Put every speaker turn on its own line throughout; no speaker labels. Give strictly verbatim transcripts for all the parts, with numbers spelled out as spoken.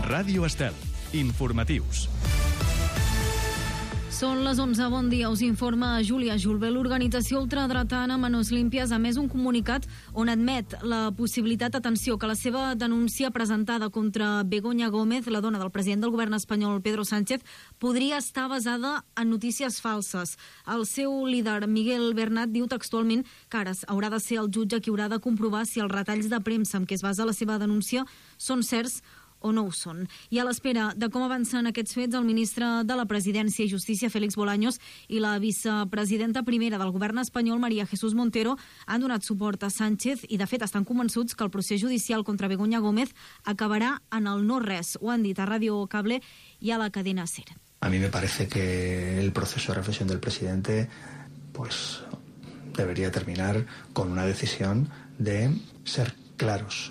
Ràdio Estel. Informatius.
Són les onze, bon dia, us informa Júlia Julve. L'organització ultradretana Manos Limpias ha emès un comunicat on admet la possibilitat, atenció, que la seva denúncia presentada contra Begoña Gómez, la dona del president del govern espanyol Pedro Sánchez, podria estar basada en notícies falses. El seu líder, Miguel Bernat, diu textualment que ara haurà de ser el jutge qui haurà de comprovar si els retalls de premsa en què es basa la seva denúncia són certs o no ho són. I a l'espera de com avancen aquests fets, el ministre de la Presidència i Justícia, Félix Bolaños, i la vicepresidenta primera del govern espanyol, María Jesús Montero, han donat suport a Sánchez i, de fet, estan convençuts que el procés judicial contra Begoña Gómez acabarà en el no res. Ho han dit a Radio Cable i a la cadena SER.
A mí me parece que el proceso de reflexión del presidente pues debería terminar con una decisión de ser claros.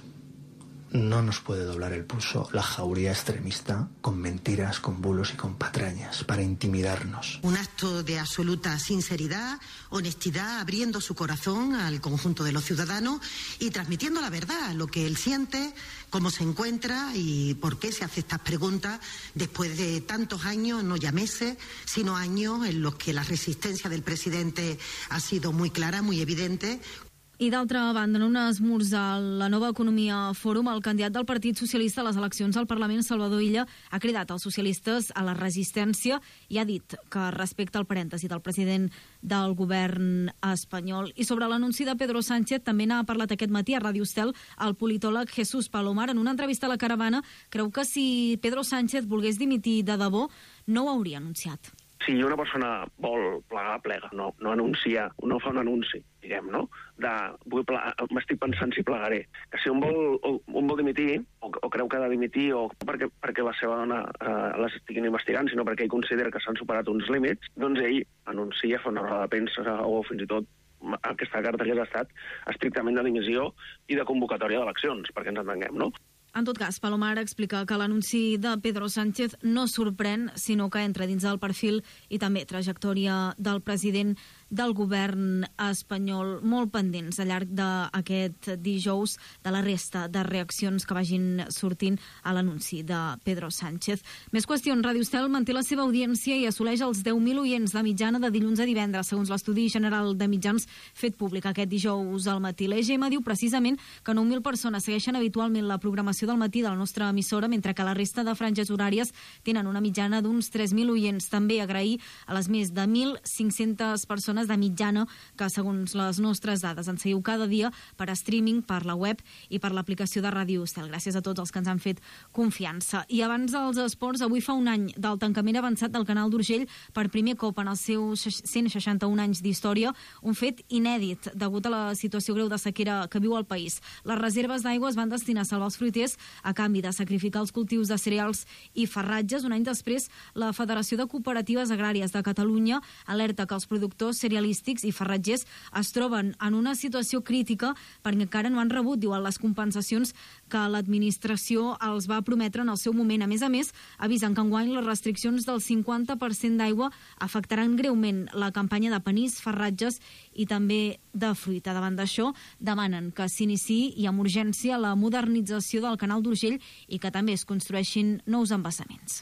No nos puede doblar el pulso la jauría extremista con mentiras, con bulos y con patrañas para intimidarnos.
Un acto de absoluta sinceridad, honestidad, abriendo su corazón al conjunto de los ciudadanos y transmitiendo la verdad, lo que él siente, cómo se encuentra y por qué se hace estas preguntas después de tantos años, no ya meses, sino años en los que la resistencia del presidente ha sido muy clara, muy evidente.
I d'altra banda, en un esmorzar al la Nova Economia Fòrum, el candidat del Partit Socialista a les eleccions al Parlament, Salvador Illa, ha cridat als socialistes a la resistència i ha dit que respecta el parèntesi del president del govern espanyol. I sobre l'anunci de Pedro Sánchez també n'ha parlat aquest matí a Ràdio Estel el politòleg Jesús Palomar. En una entrevista a La Caravana, creu que si Pedro Sánchez volgués dimitir de debò, no ho hauria anunciat.
Si una persona vol plegar, plega, no, no anuncia, no fa un anunci, diguem, no? De, vull plegar, m'estic pensant si plegaré. Que si un vol, un vol dimitir, o, o creu que ha de dimitir, o perquè, perquè la seva dona eh, les estiguin investigant, sinó perquè ell considera que s'han superat uns límits, doncs ell anuncia, fa una roda de premsa, o fins i tot aquesta carta que ha estat estrictament de dimissió i de convocatòria d'eleccions, perquè ens entenguem, no?
En tot cas, Palomar explica que l'anunci de Pedro Sánchez no sorprèn, sinó que entra dins del perfil i també trajectòria del president del govern espanyol, molt pendents al llarg d'aquest dijous de la resta de reaccions que vagin sortint a l'anunci de Pedro Sánchez. Més qüestions, Ràdio Estel manté la seva audiència i assoleix els deu mil oients de mitjana de dilluns a divendres, segons l'Estudi General de Mitjans fet públic aquest dijous al matí. L'E G M diu precisament que nou mil persones segueixen habitualment la programació del matí de la nostra emissora, mentre que la resta de franges horàries tenen una mitjana d'uns tres mil oients. També agrair a les més de mil cinc-centes persones de mitjana que, segons les nostres dades, ens seguiu cada dia per streaming, per la web i per l'aplicació de Ràdio Estel. Gràcies a tots els que ens han fet confiança. I abans dels esports, avui fa un any del tancament avançat del Canal d'Urgell per primer cop en els seus cent seixanta-un anys d'història, un fet inèdit degut a la situació greu de sequera que viu el país. Les reserves d'aigua es van destinar a salvar els fruiters a canvi de sacrificar els cultius de cereals i farratges. Un any després, la Federació de Cooperatives Agràries de Catalunya alerta que els productors cerealístics i farratgers es troben en una situació crítica perquè encara no han rebut, diuen, les compensacions que l'administració els va prometre en el seu moment. A més a més, avisen que enguany les restriccions del cinquanta per cent d'aigua afectaran greument la campanya de panís, farratges i també de fruita. Davant d'això, demanen que s'iniciï i amb urgència la modernització del Canal d'Urgell i que també es construeixin nous embassaments.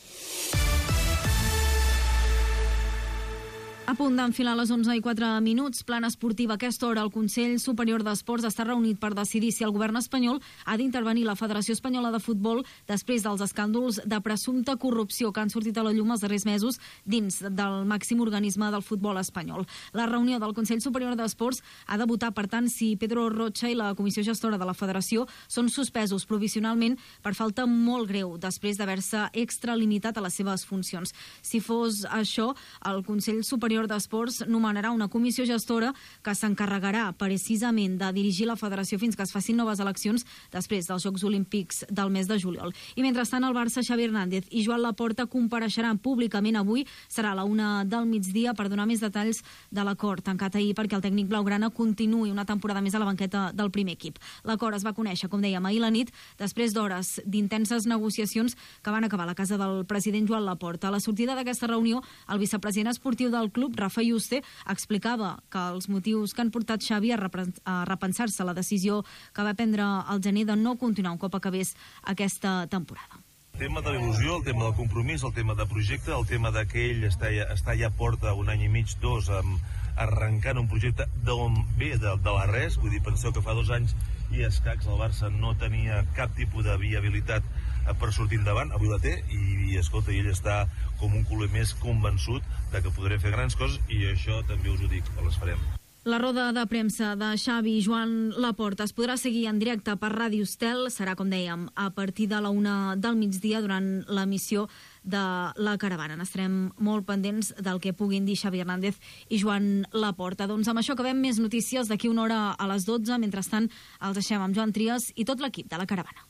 A punt d'enfilar les onze i quatre minuts, plan esportiu. A aquesta hora el Consell Superior d'Esports està reunit per decidir si el govern espanyol ha d'intervenir la Federació Espanyola de Futbol després dels escàndols de presumpta corrupció que han sortit a la llum els darrers mesos dins del màxim organisme del futbol espanyol. La reunió del Consell Superior d'Esports ha de votar, per tant, si Pedro Rocha i la Comissió Gestora de la Federació són suspesos provisionalment per falta molt greu després d'haver-se extralimitat a les seves funcions. Si fos això, el Consell Superior d'Esports nomenarà una comissió gestora que s'encarregarà precisament de dirigir la federació fins que es facin noves eleccions després dels Jocs Olímpics del mes de juliol. I mentrestant, el Barça, Xavi Hernández i Joan Laporta compareixeran públicament avui. Serà a la una del migdia per donar més detalls de l'acord tancat ahir perquè el tècnic blaugrana continuï una temporada més a la banqueta del primer equip. L'acord es va conèixer, com dèiem, ahir la nit, després d'hores d'intenses negociacions que van acabar a la casa del president Joan Laporta. A la sortida d'aquesta reunió, el vicepresident esportiu del club, Rafa Yuste, explicava que els motius que han portat Xavi a, a repensar-se la decisió que va prendre al gener de no continuar un cop acabés aquesta temporada.
tema de l'il·lusió, el tema del compromís, el tema de projecte, el tema de que ell està ja, està ja porta un any i mig, dos, amb, arrencant un projecte d'on ve, de, de la res. Vull dir, penseu que fa dos anys i escacs el Barça no tenia cap tipus de viabilitat per sortir endavant, avui la té, i, i escolta, ell està com un culer més convençut de que podrem fer grans coses, i això també us ho dic, que les farem.
La roda de premsa de Xavi i Joan Laporta es podrà seguir en directe per Ràdio Estel. Serà, com dèiem, a partir de la una del migdia durant l'emissió de La Caravana. N'estarem molt pendents del que puguin dir Xavi Hernández i Joan Laporta. Doncs amb això acabem. Més notícies d'aquí una hora a les dotze. Mentrestant, els deixem amb Joan Trias i tot l'equip de La Caravana.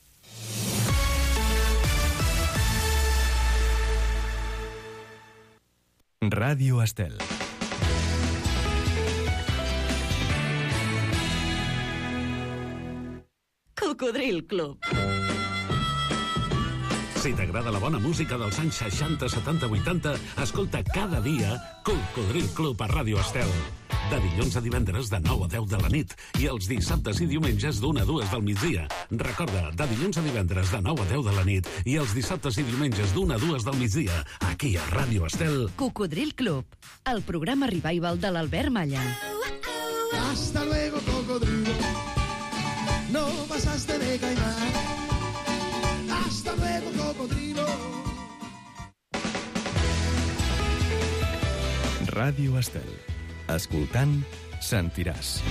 Ràdio Estel.
Cocodril Club.
Si t'agrada la bona música dels anys seixanta, setanta, vuitanta, escolta cada dia Cocodril Club a Ràdio Estel. De dilluns a divendres de nou a deu de la nit i els dissabtes i diumenges d'una a dues del migdia. Recorda, de dilluns a divendres de nou a deu de la nit i els dissabtes i diumenges d'una a dues del migdia, aquí a Ràdio Estel.
Cocodril Club, el programa revival de l'Albert Malla.
Hasta luego, cocodrilo. No pasaste de caimán. Hasta luego, cocodrilo.
Ràdio Estel. Escoltant, sentiràs.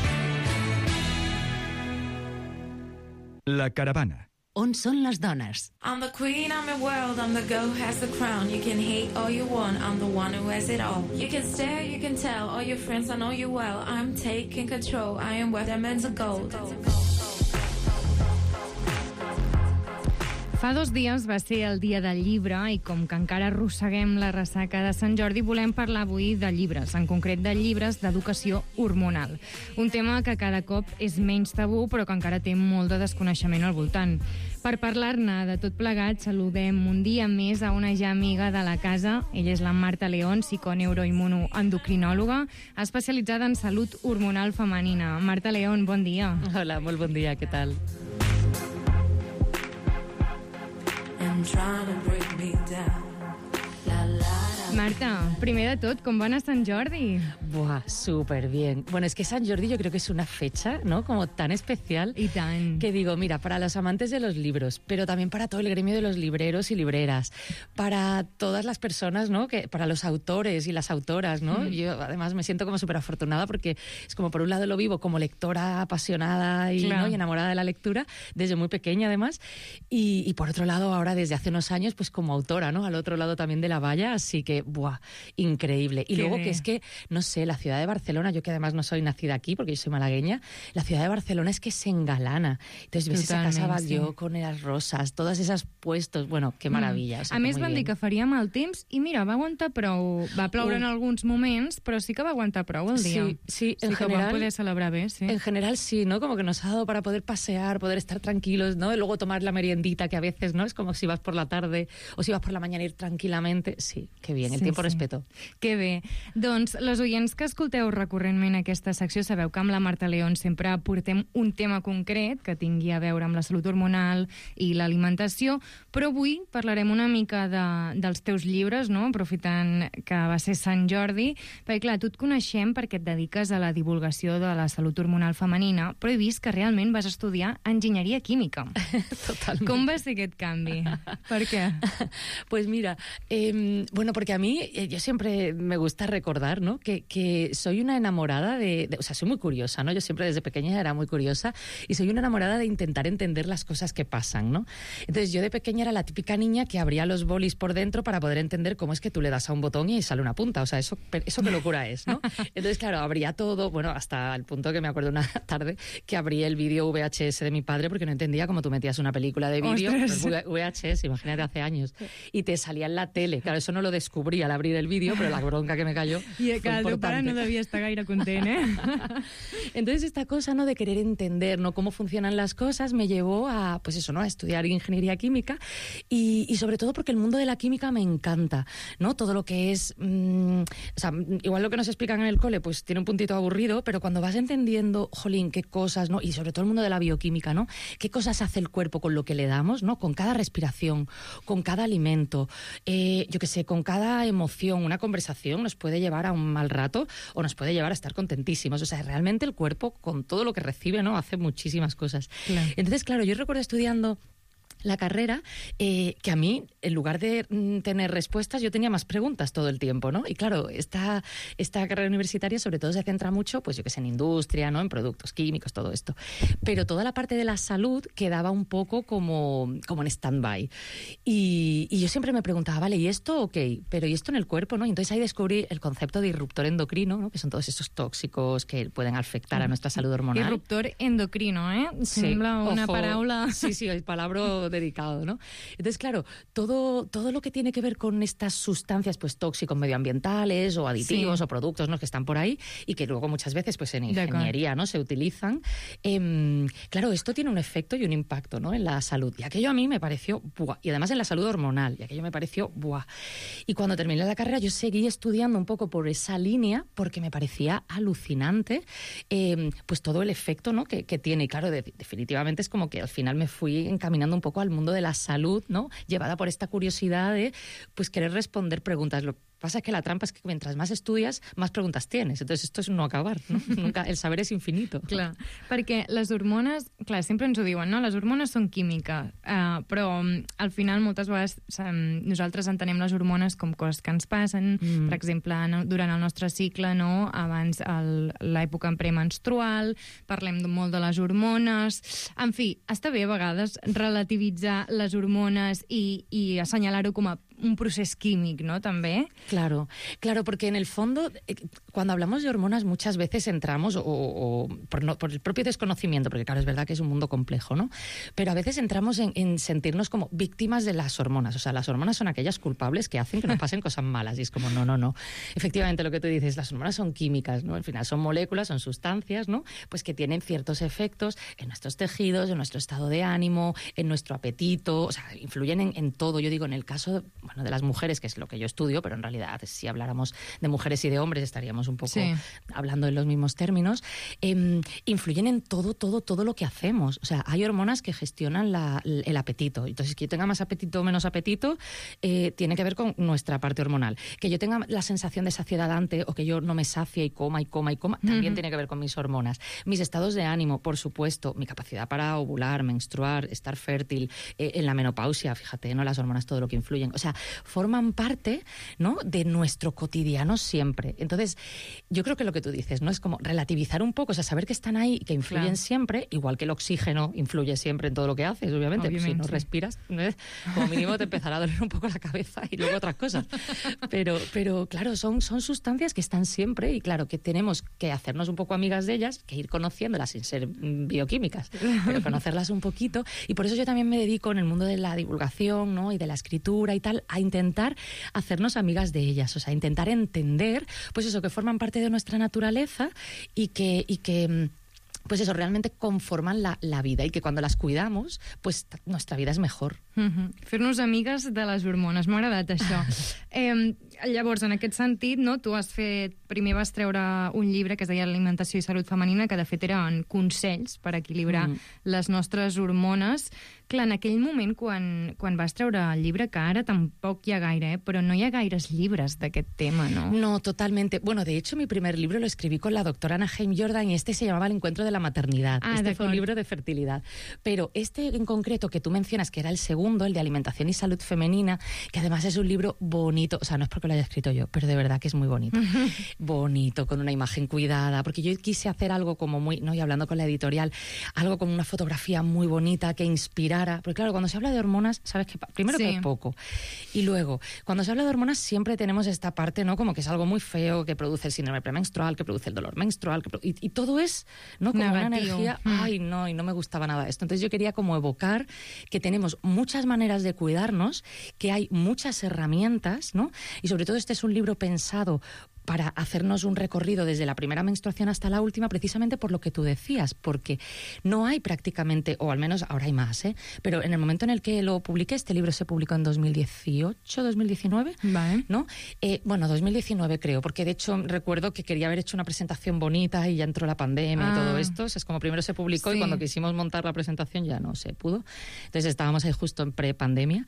La Caravana.
On són les dones?
I'm the queen, I'm the world, I'm the girl who has the crown. You can hate all you want, I'm the one who has it all. You can stare, you can tell, all your friends, I know you well. I'm taking control, I am worth diamonds of gold.
Fa dos dies va ser el dia del llibre i com que encara arrosseguem la ressaca de Sant Jordi, volem parlar avui de llibres, en concret de llibres d'educació hormonal. Un tema que cada cop és menys tabú però que encara té molt de desconeixement al voltant. Per parlar-ne de tot plegat, saludem un dia més a una ja amiga de la casa. Ella és la Marta León, psiconeuroimmunoendocrinòloga, especialitzada en salut hormonal femenina. Marta León, bon dia.
Hola, molt bon dia, què tal?
Marta, primer de tot, ¿cómo van a San Jordi?
Buah, súper bien. Bueno, es que San Jordi yo creo que es una fecha, ¿no? Como tan especial.
Y tan.
Que digo, mira, para los amantes de los libros, pero también para todo el gremio de los libreros y libreras, para todas las personas, ¿no? Que, para los autores y las autoras, ¿no? Mm. Yo además me siento como súper afortunada porque es como por un lado lo vivo como lectora apasionada y, claro, ¿no? y enamorada de la lectura, desde muy pequeña además, y, y por otro lado ahora desde hace unos años pues como autora, ¿no? Al otro lado también de la valla, así que ¡buah! Increíble. Y Qué luego bien. Que es que, no sé, la ciudad de Barcelona, yo que además no soy nacida aquí porque yo soy malagueña, la ciudad de Barcelona es que se engalana. Entonces ves Totalment, esa casa Batlló sí. con las rosas, todas esas puestos, bueno, qué maravilla. Mm. O sea,
a més van dir que faria mal temps i mira, va aguantar prou. Va ploure uh. en alguns moments, però sí que va aguantar prou el dia.
Sí, sí, en
sí
general.
Que vam poder celebrar bé, sí.
En general sí, ¿no? Como que nos ha dado para poder pasear, poder estar tranquilos, ¿no? Y luego tomar la meriendita que a veces, ¿no? Es como si vas por la tarde o si vas por la mañana ir tranquilamente. Sí, qué bien, el sí, tiempo sí. respeto.
Que bé. Doncs les oients que escolteu recurrentment aquesta secció sabeu que amb la Marta León sempre portem un tema concret que tingui a veure amb la salut hormonal i l'alimentació, però avui parlarem una mica de, dels teus llibres, no? Aprofitant que va ser Sant Jordi, perquè clar, tu et coneixem perquè et dediques a la divulgació de la salut hormonal femenina, però he vist que realment vas estudiar enginyeria química.
Totalment.
Com va ser aquest canvi? Per què?
Pues mira, eh, bueno, porque a mí, eh, yo siempre me gusta recordar, ¿no? Que, que soy una enamorada de, de... O sea, soy muy curiosa, ¿no? Yo siempre desde pequeña era muy curiosa y soy una enamorada de intentar entender las cosas que pasan, ¿no? Entonces yo de pequeña era la típica niña que abría los bolis por dentro para poder entender cómo es que tú le das a un botón y sale una punta. O sea, eso, eso qué locura es, ¿no? Entonces, claro, abría todo, bueno, hasta el punto que me acuerdo una tarde que abrí el vídeo V H S de mi padre porque no entendía cómo tú metías una película de vídeo, V H S, imagínate, hace años, y te salía en la tele. Claro, eso no lo descubrí descobrí al abrir el vídeo, però la bronca que me cayó
I
fue
que el teu pare no devia estar gaire content, ¿eh?
Entonces esta cosa, ¿no?, de querer entender, ¿no?, cómo funcionan las cosas me llevó a, pues eso, ¿no?, a estudiar ingeniería química y, y sobre todo porque el mundo de la química me encanta, ¿no? Todo lo que es, mmm, o sea, igual lo que nos explican en el cole, pues tiene un puntito aburrido, pero cuando vas entendiendo, jolín, qué cosas, ¿no?, y sobre todo el mundo de la bioquímica, ¿no?, qué cosas hace el cuerpo con lo que le damos, ¿no?, con cada respiración, con cada alimento, eh, yo qué sé, con cada emoción. Una conversación nos puede llevar a un mal rato o nos puede llevar a estar contentísimos. O sea, realmente el cuerpo, con todo lo que recibe, ¿no?, hace muchísimas cosas. Claro. Entonces, claro, yo recuerdo estudiando la carrera, eh, que a mí, en lugar de mm, tener respuestas, yo tenía más preguntas todo el tiempo, ¿no? Y claro, esta, esta carrera universitaria sobre todo se centra mucho, pues yo que sé, en industria, ¿no?, en productos químicos, todo esto. Pero toda la parte de la salud quedaba un poco como, como en stand-by. Y, y yo siempre me preguntaba, vale, ¿y esto? Ok, pero ¿y esto en el cuerpo, no? Y entonces ahí descubrí el concepto de disruptor endocrino, ¿no?, que son todos esos tóxicos que pueden afectar a nuestra salud hormonal.
Disruptor endocrino, ¿eh?
Sí.
Sembla una
Ojo.
paraula...
Sí, sí, el palabra dedicado, ¿no? Entonces, claro, todo, todo lo que tiene que ver con estas sustancias pues tóxicos medioambientales o aditivos, sí, o productos, ¿no?, que están por ahí y que luego muchas veces pues en ingeniería, ¿no?, se utilizan. Eh, claro, esto tiene un efecto y un impacto, ¿no?, en la salud. Y aquello a mí me pareció, buah, y además en la salud hormonal, y aquello me pareció, buah. Y cuando terminé la carrera yo seguí estudiando un poco por esa línea porque me parecía alucinante eh, pues todo el efecto, ¿no?, que, que tiene. Y claro, de, definitivamente es como que al final me fui encaminando un poco al mundo de la salud, ¿no?, llevada por esta curiosidad de pues querer responder preguntas. Lo que pasa es que la trampa es que mientras más estudias, más preguntas tienes. Entonces esto es no acabar, no? Nunca, el saber és infinito.
Clar, perquè les hormones, clar, sempre ens ho diuen, no? Les hormones són química, uh, però um, al final moltes vegades um, nosaltres entenem les hormones com coses que ens passen, mm. per exemple, no, durant el nostre cicle, no? Abans l'època premenstrual, parlem molt de les hormones... En fi, està bé a vegades relativitzar les hormones i, i assenyalar-ho com a un procés químic, ¿no?, també.
Claro, claro, porque en el fondo, eh, cuando hablamos de hormonas muchas veces entramos, o, o por, no, por el propio desconocimiento, porque claro, es verdad que es un mundo complejo, ¿no?, pero a veces entramos en, en sentirnos como víctimas de las hormonas. O sea, las hormonas son aquellas culpables que hacen que nos pasen cosas malas, y es como, no, no, no. Efectivamente, lo que tú dices, las hormonas son químicas, ¿no? Al final son moléculas, son sustancias, ¿no?, pues que tienen ciertos efectos en nuestros tejidos, en nuestro estado de ánimo, en nuestro apetito, o sea, influyen en, en todo. Yo digo, en el caso, bueno, de las mujeres, que es lo que yo estudio, pero en realidad si habláramos de mujeres y de hombres estaríamos un poco sí. hablando en los mismos términos, eh, influyen en todo, todo, todo lo que hacemos. O sea, hay hormonas que gestionan la, el apetito. Entonces, que yo tenga más apetito o menos apetito eh, tiene que ver con nuestra parte hormonal. Que yo tenga la sensación de saciedad antes o que yo no me sacie y coma y coma y coma, también uh-huh. tiene que ver con mis hormonas. Mis estados de ánimo, por supuesto, mi capacidad para ovular, menstruar, estar fértil, eh, en la menopausia, fíjate, ¿no?, las hormonas, todo lo que influyen. O sea, forman parte, ¿no?, de nuestro cotidiano siempre. Entonces, yo creo que lo que tú dices, ¿no?, es como relativizar un poco, o sea, saber que están ahí y que influyen claro. siempre, igual que el oxígeno influye siempre en todo lo que haces, obviamente. obviamente. Pues si no sí. respiras, ¿no?, como mínimo te empezará a doler un poco la cabeza y luego otras cosas. Pero, pero claro, son, son sustancias que están siempre y claro, que tenemos que hacernos un poco amigas de ellas, que ir conociéndolas sin ser bioquímicas, pero conocerlas un poquito. Y por eso yo también me dedico en el mundo de la divulgación, ¿no?, y de la escritura y tal, a intentar hacernos amigas de ellas, o sea, intentar entender, pues eso, que forman parte de nuestra naturaleza y que, y que pues eso, realmente conforman la, la vida y que cuando las cuidamos, pues nuestra vida és mejor.
Uh-huh. Fer-nos amigues de les hormones, m'ha agradat això. eh, llavors, en aquest sentit, no, tu has fet, primer vas treure un llibre que es deia Alimentació i salut femenina, que de fet eren consells per equilibrar mm. les nostres hormones. Clar, en aquell moment, quan, quan vas treure el llibre, que ara tampoc hi ha gaire, eh, però no hi ha gaires llibres d'aquest tema, ¿no?
No, totalmente. Bueno, de hecho, mi primer libro lo escribí con la doctora Ana Haim Jordan y este se llamaba El encuentro de la maternidad. Ah, este fue un libro de fertilidad. Pero este en concreto que tú mencionas, que era el segundo, el de alimentación y salud femenina, que además es un libro bonito, o sea, no es porque lo haya escrito yo, pero de verdad que es muy bonito. Bonito, con una imagen cuidada, porque yo quise hacer algo como muy, no, y hablando con la editorial, algo con una fotografía muy bonita que inspirara, porque claro, cuando se habla de hormonas, sabes que primero sí. que es poco, y luego, cuando se habla de hormonas siempre tenemos esta parte, ¿no?, como que es algo muy feo, que produce el síndrome premenstrual, que produce el dolor menstrual, que y, y todo es, ¿no?, como negativo. Una energía, mm. ay, no, y no me gustaba nada esto. Entonces yo quería como evocar que tenemos muchas maneras de cuidarnos, que hay muchas herramientas, ¿no?, y sobre sobre todo este es un libro pensado para hacernos un recorrido desde la primera menstruación hasta la última, precisamente por lo que tú decías, porque no hay prácticamente, o al menos ahora hay más, ¿eh? Pero en el momento en el que lo publiqué, este libro se publicó en dos mil dieciocho, dos mil diecinueve,
vale.
¿no? Eh, bueno, dos mil diecinueve creo, porque de hecho recuerdo que quería haber hecho una presentación bonita y ya entró la pandemia ah. y todo esto. O sea, es como primero se publicó sí. y cuando quisimos montar la presentación ya no se pudo. Entonces estábamos ahí justo en pre-pandemia.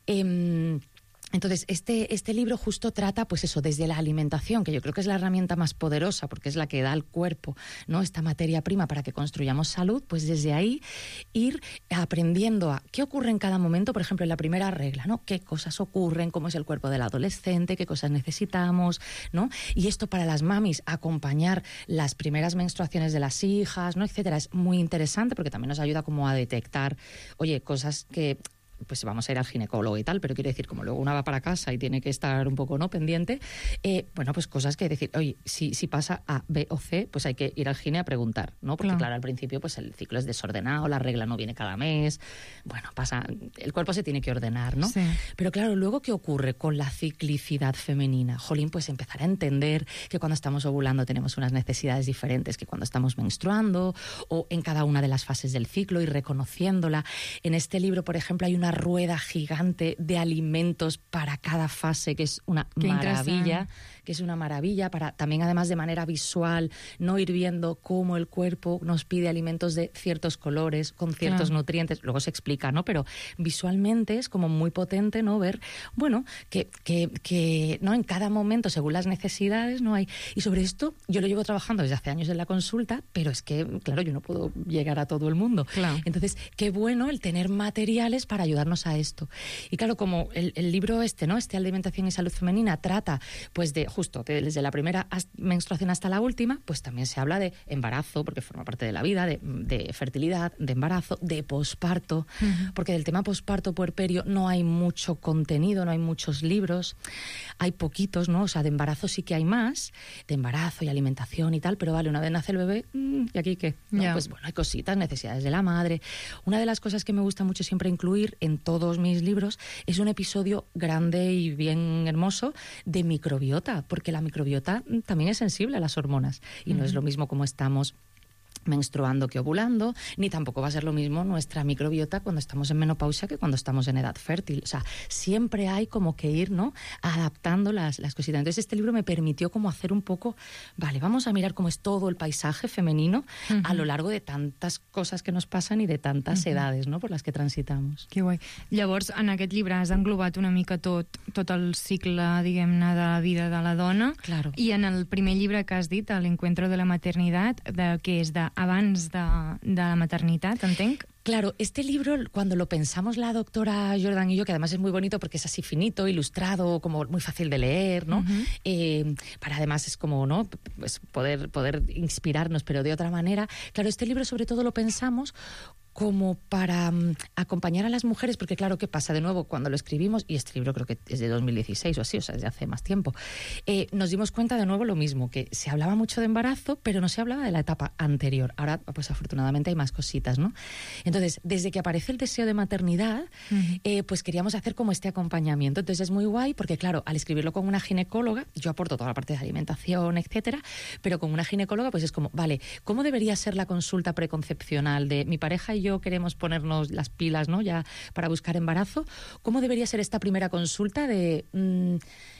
Eh, Entonces, este, este libro justo trata, pues eso, desde la alimentación, que yo creo que es la herramienta más poderosa, porque es la que da al cuerpo, ¿no?, esta materia prima para que construyamos salud, pues desde ahí ir aprendiendo a qué ocurre en cada momento, por ejemplo, en la primera regla, ¿no?, qué cosas ocurren, cómo es el cuerpo del adolescente, qué cosas necesitamos, ¿no? Y esto para las mamis, acompañar las primeras menstruaciones de las hijas, ¿no?, etcétera, es muy interesante porque también nos ayuda como a detectar, oye, cosas que pues vamos a ir al ginecólogo y tal, pero quiero decir, como luego una va para casa y tiene que estar un poco no pendiente, eh, bueno, pues cosas que decir, oye, si, si pasa A, B o C, pues hay que ir al gine a preguntar, ¿no? Porque claro, claro al principio pues el ciclo es desordenado, la regla no viene cada mes, bueno, pasa, el cuerpo se tiene que ordenar, ¿no? Sí. Pero claro, luego ¿qué ocurre con la ciclicidad femenina? Jolín, pues empezar a entender que cuando estamos ovulando tenemos unas necesidades diferentes que cuando estamos menstruando, o en cada una de las fases del ciclo, y reconociéndola. En este libro, por ejemplo, hay una rueda gigante de alimentos para cada fase, que es una Qué maravilla, que es una maravilla para también, además de manera visual, no ir viendo cómo el cuerpo nos pide alimentos de ciertos colores, con ciertos claro. nutrientes, luego se explica, ¿no? Pero visualmente es como muy potente, ¿no? Ver, bueno, que, que, que ¿no? en cada momento, según las necesidades, no hay. Y sobre esto yo lo llevo trabajando desde hace años en la consulta, pero es que, claro, yo no puedo llegar a todo el mundo. Claro. Entonces, qué bueno el tener materiales para ayudarnos a esto. Y claro, como el, el libro este, ¿no? Este Alimentación y Salud Femenina trata, pues, de justo de, desde la primera menstruación hasta la última, pues también se habla de embarazo, porque forma parte de la vida, de, de fertilidad, de embarazo, de posparto, uh-huh. porque del tema posparto puerperio no hay mucho contenido, no hay muchos libros, hay poquitos, ¿no? O sea, de embarazo sí que hay más, de embarazo y alimentación y tal, pero vale, una vez nace el bebé, ¿y aquí qué? ¿No? Yeah. Pues bueno, hay cositas, necesidades de la madre. Una de las cosas que me gusta mucho siempre incluir en todos mis libros es un episodio grande y bien hermoso de microbiota, porque la microbiota también es sensible a las hormonas y uh-huh. no es lo mismo como estamos menstruando que ovulando, ni tampoco va a ser lo mismo nuestra microbiota cuando estamos en menopausia que cuando estamos en edad fértil. O sea, siempre hay como que ir, ¿no?, adaptando las, las cositas. Entonces este libro me permitió como hacer un poco, vale, vamos a mirar cómo es todo el paisaje femenino uh-huh. a lo largo de tantas cosas que nos passen i de tantes uh-huh. edades, no?, per les que transitamos.
Que guai. Llavors, en aquest llibre has englobat una mica tot, tot el cicle, diguem-ne, de la vida de la dona.
Claro.
I en el primer llibre que has dit, l'Encuentro de la Maternitat, de, que és de abans de, de la maternitat, entenc?
Claro, este libro, cuando lo pensamos la doctora Jordan y yo, que además es muy bonito porque es así finito, ilustrado, como muy fácil de leer, ¿no? Uh-huh. Eh, para además es como, ¿no?, pues poder, poder inspirarnos, pero de otra manera. Claro, este libro sobre todo lo pensamos como para um, acompañar a las mujeres, porque claro, ¿qué pasa? De nuevo, cuando lo escribimos, y este libro creo que es de dos mil dieciséis o así, o sea, desde hace más tiempo, eh, nos dimos cuenta de nuevo lo mismo, que se hablaba mucho de embarazo, pero no se hablaba de la etapa anterior. Ahora, pues afortunadamente hay más cositas, ¿no? Entonces, desde que aparece el deseo de maternidad, uh-huh. eh, pues queríamos hacer como este acompañamiento. Entonces es muy guay, porque claro, al escribirlo con una ginecóloga, yo aporto toda la parte de alimentación, etcétera, pero con una ginecóloga, pues es como, vale, ¿cómo debería ser la consulta preconcepcional de mi pareja y yo queremos ponernos las pilas, ¿no?, ya para buscar embarazo? ¿Cómo debería ser esta primera consulta de mmm,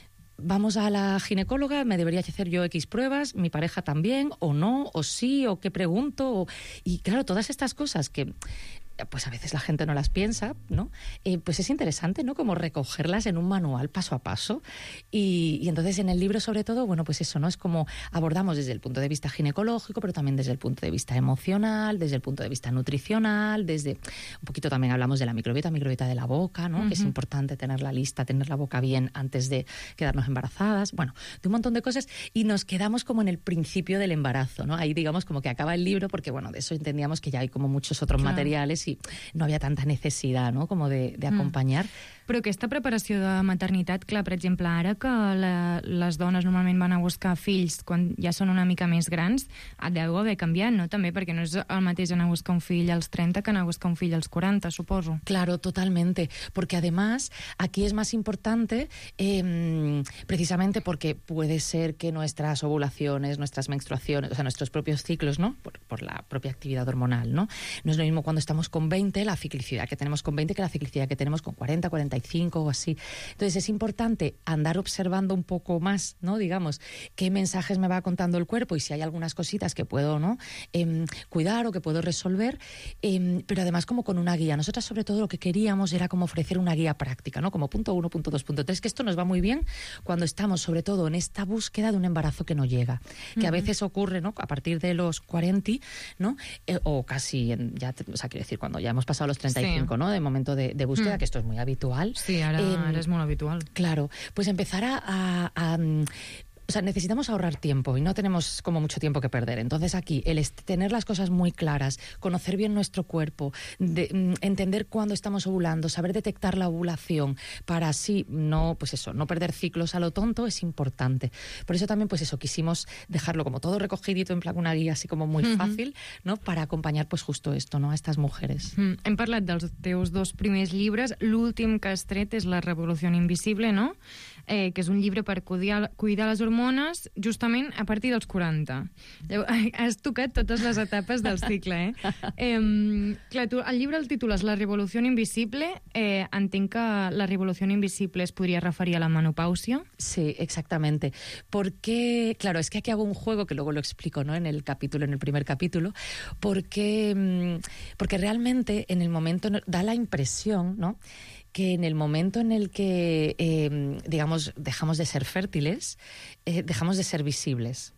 vamos a la ginecóloga, me debería hacer yo X pruebas, mi pareja también, o no, o sí, o qué pregunto? O... Y claro, todas estas cosas que pues a veces la gente no las piensa, ¿no? Eh, pues es interesante, ¿no?, como recogerlas en un manual paso a paso. Y, y entonces en el libro, sobre todo, bueno, pues eso, ¿no?, es como abordamos desde el punto de vista ginecológico, pero también desde el punto de vista emocional, desde el punto de vista nutricional, desde un poquito también hablamos de la microbiota, microbiota de la boca, ¿no?, uh-huh. que es importante tener la lista, tener la boca bien antes de quedarnos embarazadas, bueno, de un montón de cosas, y nos quedamos como en el principio del embarazo, ¿no? Ahí digamos como que acaba el libro, porque bueno, de eso entendíamos que ya hay como muchos otros claro. materiales y no había tanta necesidad, ¿no?, como de, de acompañar.
Mm. Però aquesta preparació de maternitat, clar, per exemple, ara que la, les dones normalment van a buscar fills quan ja són una mica més grans, deu haver canviat, no? També, perquè no és el mateix anar a buscar un fill als trenta que anar a buscar un fill als quaranta, suposo.
Claro, totalmente, porque además aquí es más importante eh, precisamente porque puede ser que nuestras ovulaciones, nuestras menstruaciones, o sea, nuestros propios ciclos, ¿no? Por, por la propia actividad hormonal, ¿no? No es lo mismo cuando estamos con veinte, la ciclicidad que tenemos con veinte que la ciclicidad que tenemos con cuarenta, cuarenta y cinco o así. Entonces es importante andar observando un poco más, ¿no? Digamos, qué mensajes me va contando el cuerpo y si hay algunas cositas que puedo, ¿no? Eh, cuidar o que puedo resolver, eh, pero además como con una guía. Nosotras sobre todo lo que queríamos era como ofrecer una guía práctica, ¿no? Como punto uno, punto dos, punto tres, que esto nos va muy bien cuando estamos sobre todo en esta búsqueda de un embarazo que no llega, que uh-huh. a veces ocurre, ¿no? A partir de los cuarenta, ¿no? Eh, o casi, en, ya, o sea, quiero decir, cuando ya hemos pasado los treinta y cinco, sí. ¿no? De momento de, de búsqueda, uh-huh. que esto es muy habitual.
Sí, ahora, eh, ahora es muy habitual.
Claro, pues empezar a... a, a O sea, necesitamos ahorrar tiempo y no tenemos como mucho tiempo que perder. Entonces aquí, el tener las cosas muy claras, conocer bien nuestro cuerpo, de, mm, entender cuándo estamos ovulando, saber detectar la ovulación para así no, pues eso, no perder ciclos a lo tonto es importante. Por eso también, pues eso, quisimos dejarlo como todo recogidito en plan una guía así como muy fàcil, uh-huh. ¿no? Para acompanyar pues justo esto, ¿no? A estas mujeres.
Mm. Hem parlat dels teus dos primers llibres. L'últim que has tret és La revolució invisible, no? Eh, que és un llibre per cuidar, cuidar les hormones justament a partir dels quaranta. Has tocat totes les etapes del cicle, eh? eh clar, tu, el llibre el titules La revolució invisible. Eh, entenc que la revolució invisible es podria referir a la menopausia.
Sí, exactamente. Porque, claro, es que aquí hago un juego que luego lo explico, ¿no? En el capítulo, en el primer capítulo, porque, porque realmente en el momento da la impresión, ¿no? Que en el momento en el que, eh, digamos, dejamos de ser fértiles, eh, dejamos de ser visibles.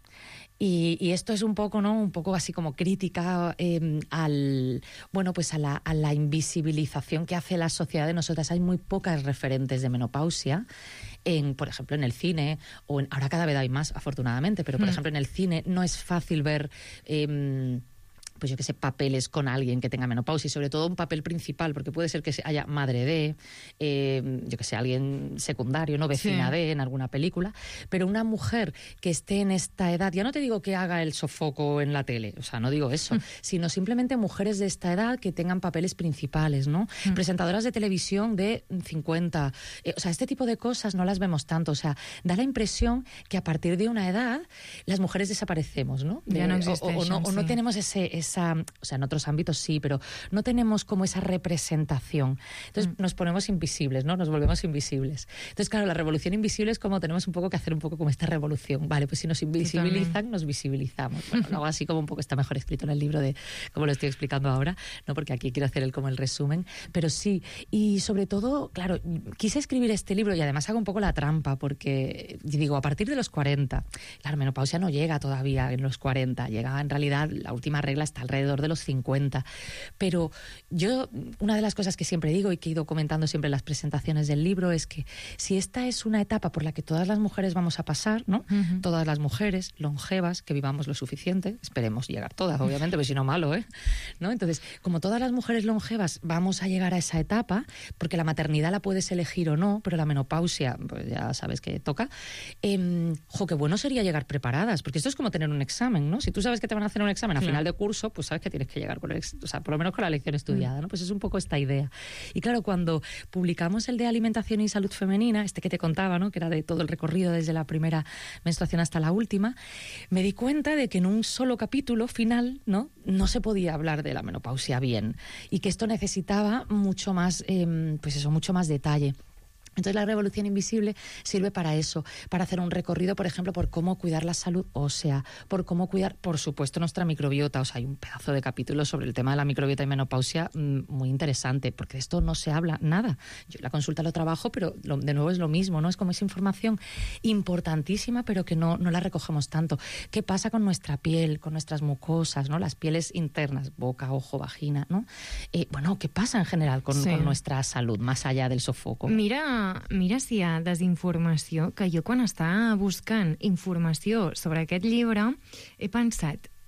Y, y esto es un poco, ¿no? Un poco así como crítica eh, al, bueno, pues a la, a la invisibilización que hace la sociedad de nosotras. Hay muy pocas referentes de menopausia. En, por ejemplo, en el cine, o en, ahora cada vez hay más, afortunadamente, pero por mm. ejemplo en el cine no es fácil ver... Eh, pues yo que sé, papeles con alguien que tenga menopausia y sobre todo un papel principal, porque puede ser que haya madre de, eh, yo que sé, alguien secundario, no vecina sí. de en alguna película, pero una mujer que esté en esta edad, ya no te digo que haga el sofoco en la tele, o sea, no digo eso, mm. sino simplemente mujeres de esta edad que tengan papeles principales, ¿no? Mm. Presentadoras de televisión de cincuenta, eh, o sea, este tipo de cosas no las vemos tanto, o sea, da la impresión que a partir de una edad las mujeres desaparecemos, ¿no? De,
ya no
o, o, no,
sí.
o no tenemos ese, ese Esa, o sea, en otros ámbitos sí, pero no tenemos como esa representación. Entonces mm. nos ponemos invisibles, ¿no? Nos volvemos invisibles. Entonces, claro, la revolución invisible es como tenemos un poco que hacer un poco como esta revolución. Vale, pues si nos invisibilizan, nos visibilizamos. Bueno, luego así como un poco está mejor escrito en el libro de como lo estoy explicando ahora, ¿no? Porque aquí quiero hacer el, como el resumen. Pero sí, y sobre todo, claro, quise escribir este libro y además hago un poco la trampa porque, digo, a partir de los cuarenta, la menopausia no llega todavía en los cuarenta, llega en realidad, la última regla está alrededor de los cincuenta. Pero yo, una de las cosas que siempre digo y que he ido comentando siempre en las presentaciones del libro es que si esta es una etapa por la que todas las mujeres vamos a pasar, ¿no? Uh-huh. Todas las mujeres longevas que vivamos lo suficiente, esperemos llegar todas, obviamente, pero si no malo, ¿eh? ¿No? Entonces, como todas las mujeres longevas vamos a llegar a esa etapa, porque la maternidad la puedes elegir o no, pero la menopausia, pues ya sabes que toca, eh, jo, qué bueno sería llegar preparadas, porque esto es como tener un examen, ¿no? Si tú sabes que te van a hacer un examen a claro. final de curso, pues sabes que tienes que llegar con el, o sea, por lo menos con la lección estudiada, ¿no? Pues es un poco esta idea. Y claro, cuando publicamos el de alimentación y salud femenina, este que te contaba, ¿no? Que era de todo el recorrido desde la primera menstruación hasta la última, me di cuenta de que en un solo capítulo final, ¿no? No se podía hablar de la menopausia bien y que esto necesitaba mucho más, eh, pues eso, mucho más detalle. Entonces la revolución invisible sirve para eso, para hacer un recorrido, por ejemplo, por cómo cuidar la salud ósea, por cómo cuidar, por supuesto, nuestra microbiota. O sea, hay un pedazo de capítulo sobre el tema de la microbiota y menopausia mmm, muy interesante, porque de esto no se habla nada. Yo la consulta lo trabajo, pero lo, de nuevo es lo mismo, ¿no? Es como esa información importantísima, pero que no, no la recogemos tanto. ¿Qué pasa con nuestra piel, con nuestras mucosas, ¿no? Las pieles internas, boca, ojo, vagina, ¿no? Eh, bueno, ¿qué pasa en general con, sí. con nuestra salud, más allá del sofoco?
Mira... Mira si hi ha desinformació, que jo quan estava buscant informació sobre aquest llibre he pensat,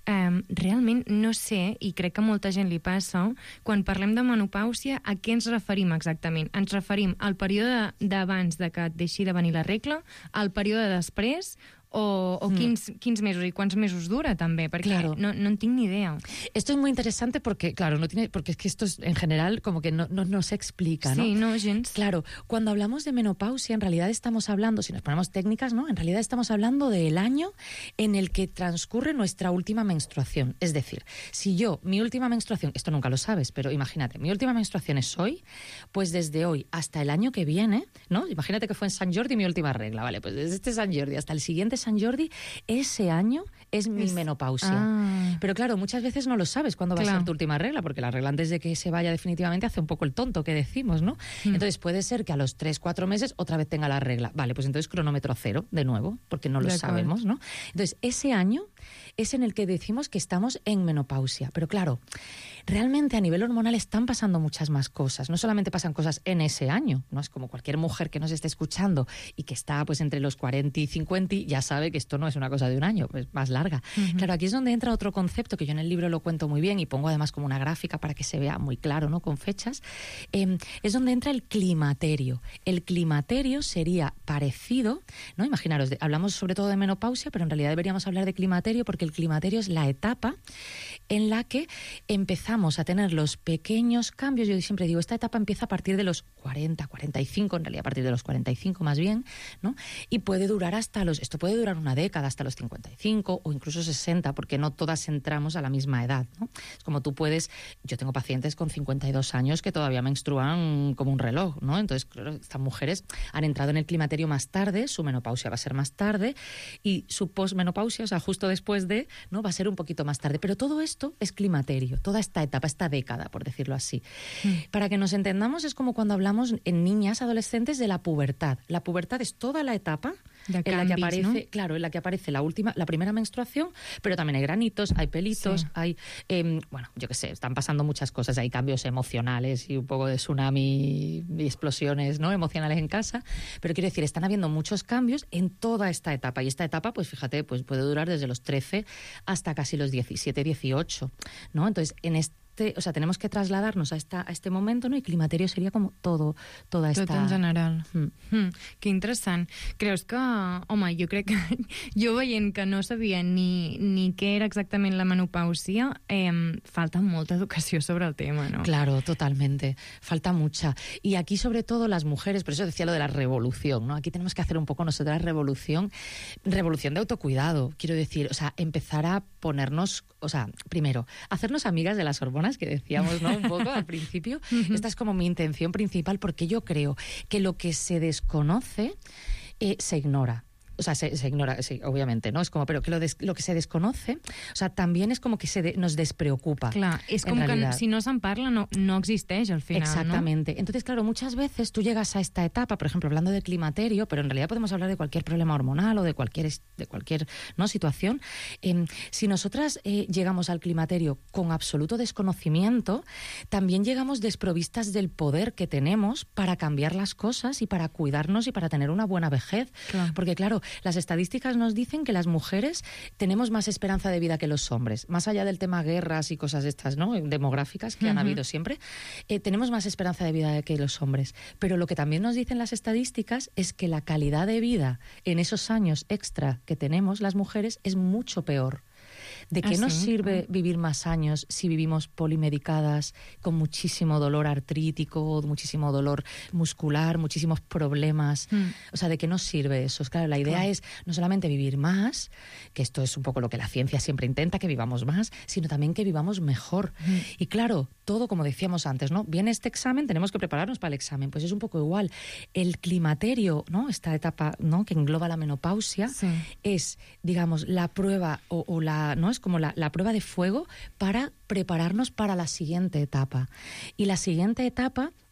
um, realment no sé, i crec que a molta gent li passa, quan parlem de menopàusia, a què ens referim exactament? Ens referim al període d'abans de que et deixi de venir la regla, al període després, o, o mm. quins, quins mesos i quants mesos dura també, perquè claro. no, no en tinc ni idea.
Esto es muy interesante porque, claro, no tiene, porque es que esto es, en general como que no, no, no se explica, ¿no?
Sí, no, gens.
Claro, cuando hablamos de menopausia, en realidad estamos hablando, si nos ponemos técnicas, ¿no? En realidad estamos hablando del año en el que transcurre nuestra última menstruación. Es decir, si yo, mi última menstruación, esto nunca lo sabes, pero imagínate, mi última menstruación es hoy, pues desde hoy hasta el año que viene, ¿no? Imagínate que fue en San Jordi mi última regla, ¿vale? Pues desde este San Jordi hasta el siguiente San Jordi, ese año es mi es... menopausia. Ah. Pero claro, muchas veces no lo sabes cuándo va claro. a ser tu última regla, porque la regla antes de que se vaya definitivamente hace un poco el tonto que decimos, ¿no? Mm. Entonces puede ser que a los tres, cuatro meses otra vez tenga la regla. Vale, pues entonces cronómetro cero, de nuevo, porque no lo de sabemos, acuerdo. ¿no? Entonces, ese año es en el que decimos que estamos en menopausia. Pero claro, realmente a nivel hormonal están pasando muchas más cosas. No solamente pasan cosas en ese año, ¿no? Es como cualquier mujer que nos esté escuchando y que está pues entre los cuarenta y cincuenta, ya sabe que esto no es una cosa de un año, es más larga. Uh-huh. Claro, aquí es donde entra otro concepto que yo en el libro lo cuento muy bien y pongo además como una gráfica para que se vea muy claro, ¿no? Con fechas. Eh, es donde entra el climaterio. El climaterio sería parecido, ¿no? Imaginaros, de, hablamos sobre todo de menopausia, pero en realidad deberíamos hablar de climaterio porque el climaterio es la etapa en la que empezamos a tener los pequeños cambios. Yo siempre digo, esta etapa empieza a partir de los cuarenta, cuarenta y cinco, en realidad a partir de los cuarenta y cinco más bien, ¿no? Y puede durar hasta los, esto puede durar una década, hasta los cincuenta y cinco o incluso sesenta, porque no todas entramos a la misma edad, ¿no? Es como tú puedes, yo tengo pacientes con cincuenta y dos años que todavía menstruan como un reloj, ¿no? Entonces, claro, estas mujeres han entrado en el climaterio más tarde, su menopausia va a ser más tarde y su posmenopausia, o sea, justo después de, ¿no? Va a ser un poquito más tarde. Pero todo esto es climaterio, toda esta etapa, esta década, por decirlo así. Mm. Para que nos entendamos, es como cuando hablamos en niñas, adolescentes, de la pubertad. La pubertad es toda la etapa de en cambios, la que aparece, ¿no? Claro, en la que aparece la última, la primera menstruación, pero también hay granitos, hay pelitos, sí. hay, eh, bueno, yo qué sé, están pasando muchas cosas, hay cambios emocionales y un poco de tsunami y explosiones, ¿no? Emocionales en casa, pero quiero decir, están habiendo muchos cambios en toda esta etapa y esta etapa, pues fíjate, pues puede durar desde los trece hasta casi los diecisiete, dieciocho, ¿no? Entonces, en este o sea, tenemos que trasladarnos a, esta, a este momento, ¿no? I climaterio seria com todo, toda esta...
Tot en general. Mm. Mm, que interessant. Creus que... Home, jo crec que... Jo veient que no sabia ni, ni què era exactament la menopausia, eh, falta molta educació sobre el tema, ¿no?
Claro, totalmente. Falta mucha. Y aquí, sobre todo, las mujeres, por eso decía lo de la revolución, ¿no? Aquí tenemos que hacer un poco nosotras revolución, revolución de autocuidado. Quiero decir, o sea, empezar a ponernos... O sea, primero, hacernos amigas de las hormonas, que decíamos, ¿no? Un poco al principio. Esta es como mi intención principal, porque yo creo que lo que se desconoce eh, se ignora. O sea, se, se ignora, sí, obviamente, ¿no? Es como, pero que lo, des, lo que se desconoce, o sea, también es como que se de, nos despreocupa.
Clar, és com que si no se'n parla no, no existeix al final,
Exactamente.
¿no?
Entonces, claro, muchas veces tú llegas a esta etapa, por ejemplo, hablando de climaterio, pero en realidad podemos hablar de cualquier problema hormonal o de cualquier, de cualquier ¿no? situación. Eh, si nosotras eh, llegamos al climaterio con absoluto desconocimiento, también llegamos desprovistas del poder que tenemos para cambiar las cosas y para cuidarnos y para tener una buena vejez. Claro. Porque, claro, las estadísticas nos dicen que las mujeres tenemos más esperanza de vida que los hombres, más allá del tema guerras y cosas estas, ¿no? demográficas que uh-huh. han habido siempre, eh, tenemos más esperanza de vida que los hombres. Pero lo que también nos dicen las estadísticas es que la calidad de vida en esos años extra que tenemos las mujeres es mucho peor. ¿De qué ¿Ah, nos sí? sirve vivir más años si vivimos polimedicadas, con muchísimo dolor artrítico, muchísimo dolor muscular, muchísimos problemas? Mm. O sea, ¿de qué nos sirve eso? Claro, la idea claro. es no solamente vivir más, que esto es un poco lo que la ciencia siempre intenta, que vivamos más, sino también que vivamos mejor. Mm. Y claro, todo como decíamos antes, ¿no? Viene este examen, tenemos que prepararnos para el examen. Pues es un poco igual. El climaterio, ¿no? Esta etapa, ¿no? que engloba la menopausia, sí. es, digamos, la prueba o, o la... ¿no? Es como la, la prueba de fuego para prepararnos para la siguiente etapa. Y la siguiente etapa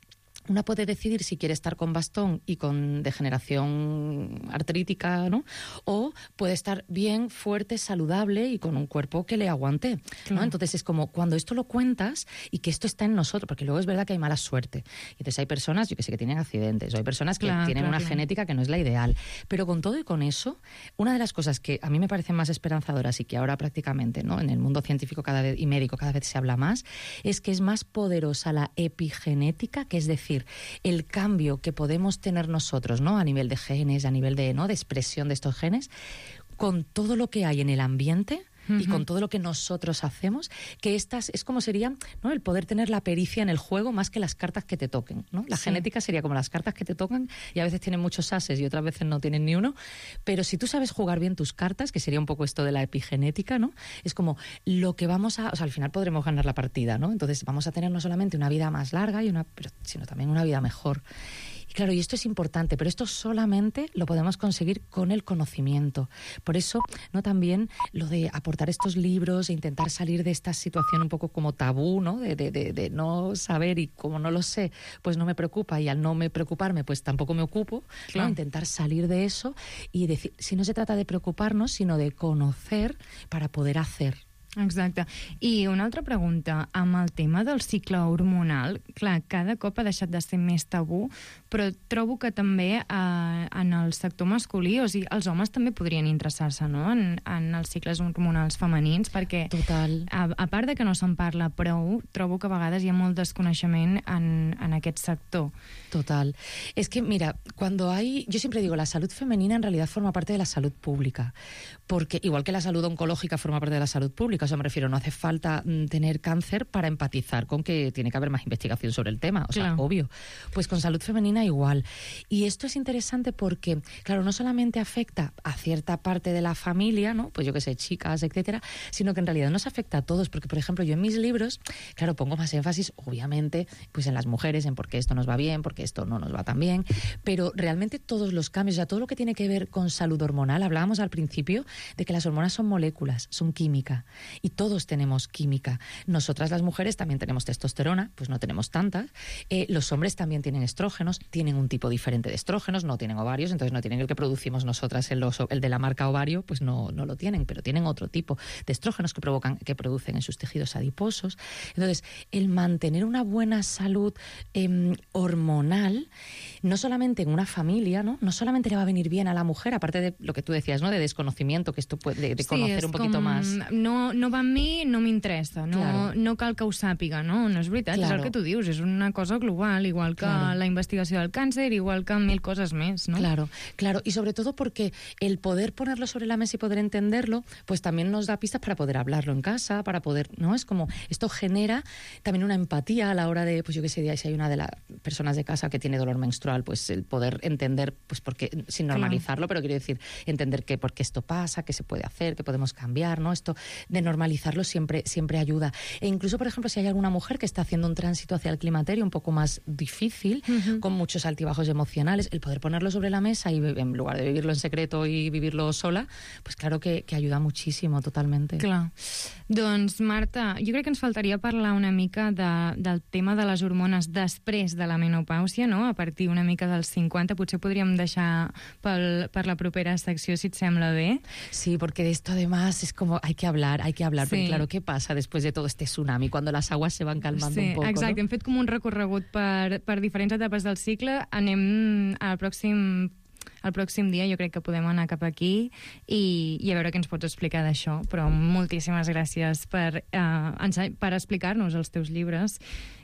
una puede decidir si quiere estar con bastón y con degeneración artrítica, ¿no? O puede estar bien, fuerte, saludable y con un cuerpo que le aguante, ¿no? Claro. Entonces es como cuando esto lo cuentas y que esto está en nosotros, porque luego es verdad que hay mala suerte. Entonces hay personas, yo que sé, que tienen accidentes, o hay personas que claro, tienen claro, una claro. genética que no es la ideal. Pero con todo y con eso, una de las cosas que a mí me parecen más esperanzadoras y que ahora prácticamente, ¿no?, en el mundo científico cada vez, y médico cada vez se habla más, es que es más poderosa la epigenética, que es decir, el cambio que podemos tener nosotros, ¿no?, a nivel de genes, a nivel de, ¿no?, de expresión de estos genes, con todo lo que hay en el ambiente uh-huh. y con todo lo que nosotros hacemos, que estas es como sería, ¿no?, el poder tener la pericia en el juego más que las cartas que te toquen, ¿no? La sí. genética sería como las cartas que te tocan y a veces tienen muchos ases y otras veces no tienen ni uno, pero si tú sabes jugar bien tus cartas, que sería un poco esto de la epigenética, ¿no?, es como lo que vamos a, o sea, al final podremos ganar la partida, ¿no? Entonces vamos a tener no solamente una vida más larga y una, pero, sino también una vida mejor. Y claro, y esto es importante, pero esto solamente lo podemos conseguir con el conocimiento. Por eso, ¿no?, también lo de aportar estos libros e intentar salir de esta situación un poco como tabú, ¿no?, de, de, de, de no saber, y como no lo sé, pues no me preocupa, y al no me preocuparme, pues tampoco me ocupo, claro. ¿no? Intentar salir de eso y decir, si no se trata de preocuparnos, sino de conocer para poder hacer.
Exacte. I una altra pregunta, amb el tema del cicle hormonal, clar, cada cop ha deixat de ser més tabú, però trobo que també eh, en el sector masculí, o sigui, els homes també podrien interessar-se, no?, en, en els cicles hormonals femenins, perquè
Total.
A, a part de que no se'n parla prou, trobo que a vegades hi ha molt desconeixement en, en aquest sector.
Total. Es que, mira, cuando hay... Yo siempre digo, la salud femenina en realidad forma parte de la salud pública, porque igual que la salud oncológica forma parte de la salud pública, o sea, me refiero, no hace falta mm, tener cáncer para empatizar con que tiene que haber más investigación sobre el tema, o sea, claro. obvio. Pues con salud femenina igual. Y esto es interesante porque, claro, no solamente afecta a cierta parte de la familia, ¿no?, pues yo que sé, chicas, etcétera, sino que en realidad nos afecta a todos, porque, por ejemplo, yo en mis libros, claro, pongo más énfasis, obviamente, pues en las mujeres, en por qué esto nos va bien, por qué esto no nos va tan bien, pero realmente todos los cambios, o sea, todo lo que tiene que ver con salud hormonal, hablábamos al principio de que las hormonas son moléculas, son química, y todos tenemos química. Nosotras las mujeres también tenemos testosterona, pues no tenemos tantas. Eh, los hombres también tienen estrógenos, tienen un tipo diferente de estrógenos, no tienen ovarios, entonces no tienen el que producimos nosotras, el, el de la marca ovario, pues no, no lo tienen, pero tienen otro tipo de estrógenos que provocan, que producen en sus tejidos adiposos. Entonces, el mantener una buena salud eh, hormonal, no solamente en una familia, ¿no?, no solamente le va a venir bien a la mujer, aparte de lo que tú decías, ¿no?, de desconocimiento, que esto puede, de, de conocer sí, un poquito com... más.
No, no va amb mi, no m'interessa, no, claro. no cal que ho sàpiga, no? No és veritat, claro. és el que tu dius, és una cosa global, igual que claro. la investigació del càncer, igual que mil coses més, ¿no?
Claro, claro, y sobre todo porque el poder ponerlo sobre la mesa y poder entenderlo, pues también nos da pistas para poder hablarlo en casa, para poder, ¿no? Es como, esto genera también una empatía a la hora de, pues yo qué sé, si hay una de las personas de casa que tiene dolor menstrual, pues el poder entender, pues porque, sin normalizarlo, claro. pero quiero decir, entender que por qué esto pasa, qué se puede hacer, qué podemos cambiar, ¿no? Esto de normalizarlo siempre, siempre ayuda. E incluso, por ejemplo, si hay alguna mujer que está haciendo un tránsito hacia el climaterio un poco más difícil, uh-huh. con muchos altibajos emocionales, el poder ponerlo sobre la mesa y en lugar de vivirlo en secreto y vivirlo sola, pues claro que, que ayuda muchísimo, totalmente.
Clar. Doncs, Marta, jo crec que ens faltaria parlar una mica de, del tema de les hormones després de la menopàusia, no?, a partir una mica dels cinquanta. Potser podríem deixar pel, per la propera secció, si et sembla bé.
Sí, porque de esto además es como, hay que hablar, hay que hablar, sí. Porque claro, ¿qué pasa después de todo este tsunami, cuando las aguas se van calmando
sí,
un poco?
Exacte,
¿no?
Hem fet com un recorregut per, per diferents etapes del cicle. Anem al pròxim el pròxim dia, jo crec que podem anar cap aquí i, i a veure què ens pots explicar d'això, però moltíssimes gràcies per, eh, per explicar-nos els teus llibres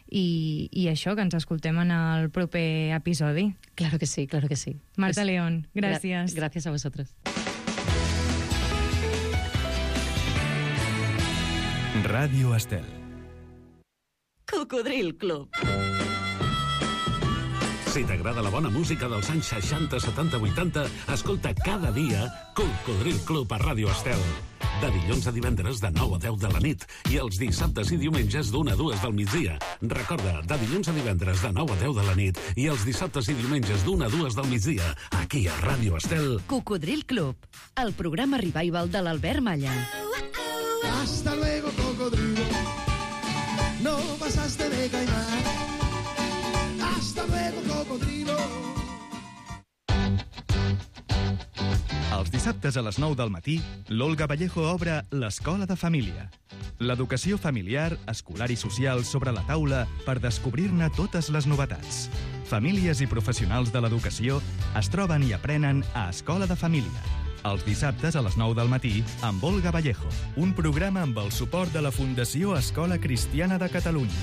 i, i això, que ens escoltem en el proper episodi.
Claro que sí, claro que sí.
Marta pues, León, gràcies.
Gra gracias a vosotros.
Ràdio Estel.
Cocodril Club.
Si t'agrada la bona música dels anys seixanta, setanta, vuitanta, escolta cada dia Cocodril Club a Ràdio Estel. De dilluns a divendres de nou a deu de la nit i els dissabtes i diumenges d'una a dues del migdia. Recorda, de dilluns a divendres de nou a deu de la nit i els dissabtes i diumenges d'una a dues del migdia, aquí a Ràdio Estel.
Cocodril Club, el programa revival de l'Albert Malla.
Hasta luego, cocodrilo. No pasaste de caimán. Hasta luego, cocodrilo.
Els dissabtes a les nou del matí, l'Olga Vallejo obre l'Escola de Família. L'educació familiar, escolar i social sobre la taula per descobrir-ne totes les novetats. Famílies i professionals de l'educació es troben i aprenen a Escola de Família. Els dissabtes a les nou del matí amb Olga Vallejo. Un programa amb el suport de la Fundació Escola Cristiana de Catalunya.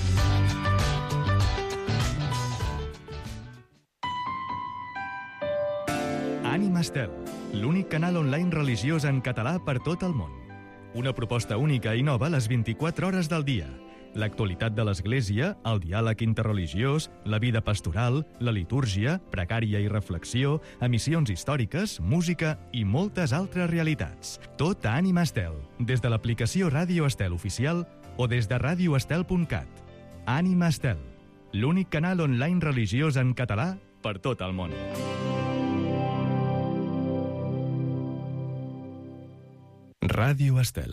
Ànima Estel, l'únic canal online religiós en català per tot el món. Una proposta única i nova a les vint-i-quatre hores del dia. L'actualitat de l'Església, el diàleg interreligiós, la vida pastoral, la litúrgia, precària i reflexió, emissions històriques, música i moltes altres realitats. Tot a Ànima Estel, des de l'aplicació Ràdio Estel oficial o des de radio estel punt cat. Ànima Estel, l'únic canal online religiós en català per tot el món. Ràdio Estel.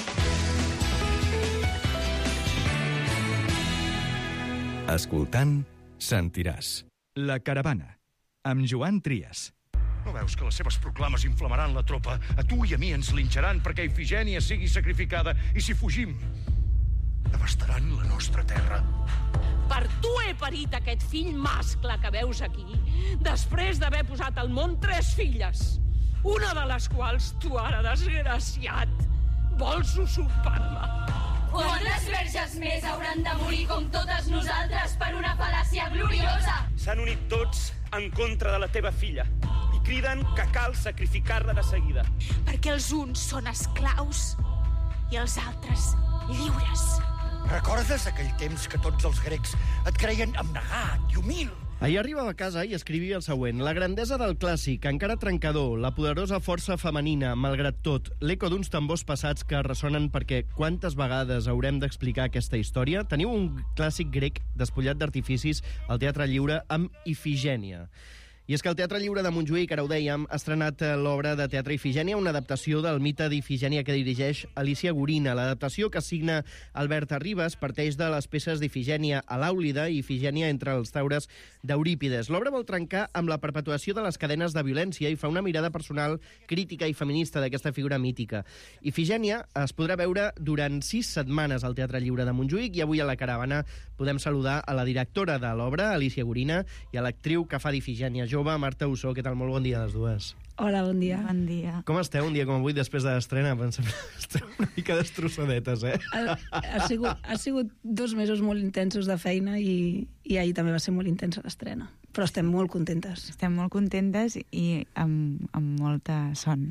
Escoltant, sentiràs. La caravana, amb Joan Trias.
No veus que les seves proclames inflamaran la tropa? A tu i a mi ens linxaran perquè Ifigènia sigui sacrificada, i si fugim, devastaran la nostra terra.
Per tu he parit aquest fill mascle que veus aquí, després d'haver posat al món tres filles, una de les quals tu ara, desgraciat, vols usurpar-me.
Quantes verges més hauran de morir com totes nosaltres per una fal·làcia gloriosa?
S'han unit tots en contra de la teva filla i criden que cal sacrificar-la de seguida.
Perquè els uns són esclaus i els altres lliures.
Recordes aquell temps que tots els grecs et creien abnegat i humil?
Ahir arribava a casa i escrivia el següent. La grandesa del clàssic, encara trencador, la poderosa força femenina, malgrat tot, l'eco d'uns tambors passats que ressonen perquè quantes vegades haurem d'explicar aquesta història? Teniu un clàssic grec despullat d'artificis al Teatre Lliure amb Ifigènia. I és que el Teatre Lliure de Montjuïc, ara ho dèiem, ha estrenat l'obra de teatre Ifigènia, una adaptació del mite d'Ifigènia que dirigeix Alicia Gorina. L'adaptació, que signa Albert Arribas, parteix de les peces d'Ifigènia a l'Àulida i Ifigènia entre els taures d'Eurípides. L'obra vol trencar amb la perpetuació de les cadenes de violència i fa una mirada personal, crítica i feminista d'aquesta figura mítica. Ifigènia es podrà veure durant sis setmanes al Teatre Lliure de Montjuïc i avui a la caravana podem saludar a la directora de l'obra, Alicia Gorina, i a l'actriu que fa d'Ifigènia jove, Marta Ossó. Què tal? Molt bon dia a les dues.
Hola, bon dia.
Bon dia.
Com esteu un dia com avui després de l'estrena? Pensem que esteu una mica destrossadetes, eh?
Ha, ha, sigut, ha sigut dos mesos molt intensos de feina i, i ahir també va ser molt intensa l'estrena. Però estem molt contentes.
Estem molt contentes i amb, amb molta son.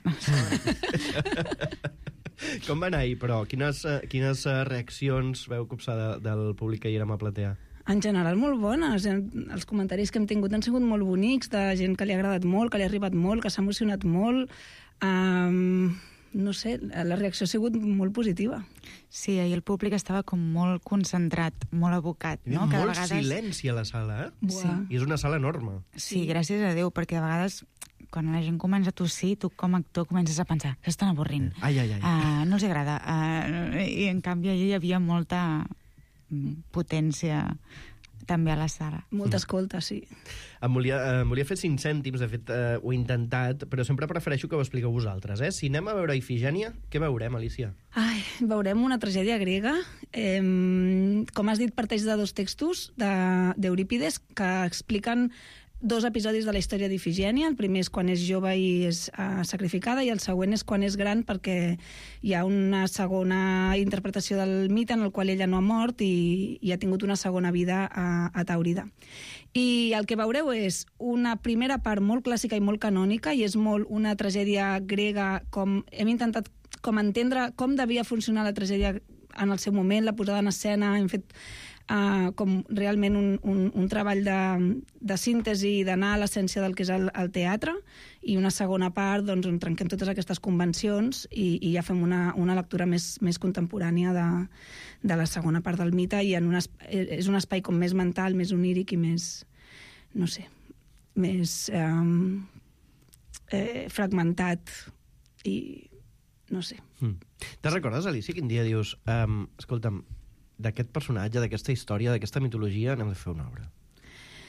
Com va anar ahir, però? Quines, quines reaccions veu copsar de, del públic que hi érem a platear?
En general, molt bones. Els comentaris que hem tingut han sigut molt bonics, de gent que li ha agradat molt, que li ha arribat molt, que s'ha emocionat molt. Um, no sé, la reacció ha sigut molt positiva.
Sí, ahir el públic estava com molt concentrat, molt abocat.
Hi havia
no?
molt
vegades...
silenci a la sala, eh?
Sí.
I és una sala enorme.
Sí, gràcies a Déu, perquè de vegades quan la gent comença a tossir, tu com a actor comences a pensar, s'estan avorrint.
Ai, ai, ai.
Uh, no els agrada. Uh, I en canvi allà hi havia molta potència també a la sala.
Molta escolta, sí.
Em volia, eh, em volia fer cinc cèntims, de fet eh, ho he intentat, però sempre prefereixo que ho expliqueu vosaltres, eh? Si anem a veure Ifigènia, què veurem, Alicia?
Ai, veurem una tragèdia grega. Eh, com has dit, parteix de dos textos d'Eurípides que expliquen dos episodis de la història d'Ifigènia. El primer és quan és jove i és uh, sacrificada, i el següent és quan és gran, perquè hi ha una segona interpretació del mite en el qual ella no ha mort i, i ha tingut una segona vida a, a Tàurida. I el que veureu és una primera part molt clàssica i molt canònica, i és molt una tragèdia grega, com hem intentat com entendre com devia funcionar la tragèdia en el seu moment, la posada en escena, hem fet Uh, com realment un, un, un treball de, de síntesi, d'anar a l'essència del que és el, el teatre, i una segona part doncs, on trenquem totes aquestes convencions i, i ja fem una, una lectura més, més contemporània de, de la segona part del mite, i en un espai, és un espai com més mental, més oníric i més, no sé, més um, eh, fragmentat i no sé.
Mm. Te'n recordes, Alicia, quin dia dius um, escolta'm, d'aquest personatge, d'aquesta història, d'aquesta mitologia, anem a fer una obra?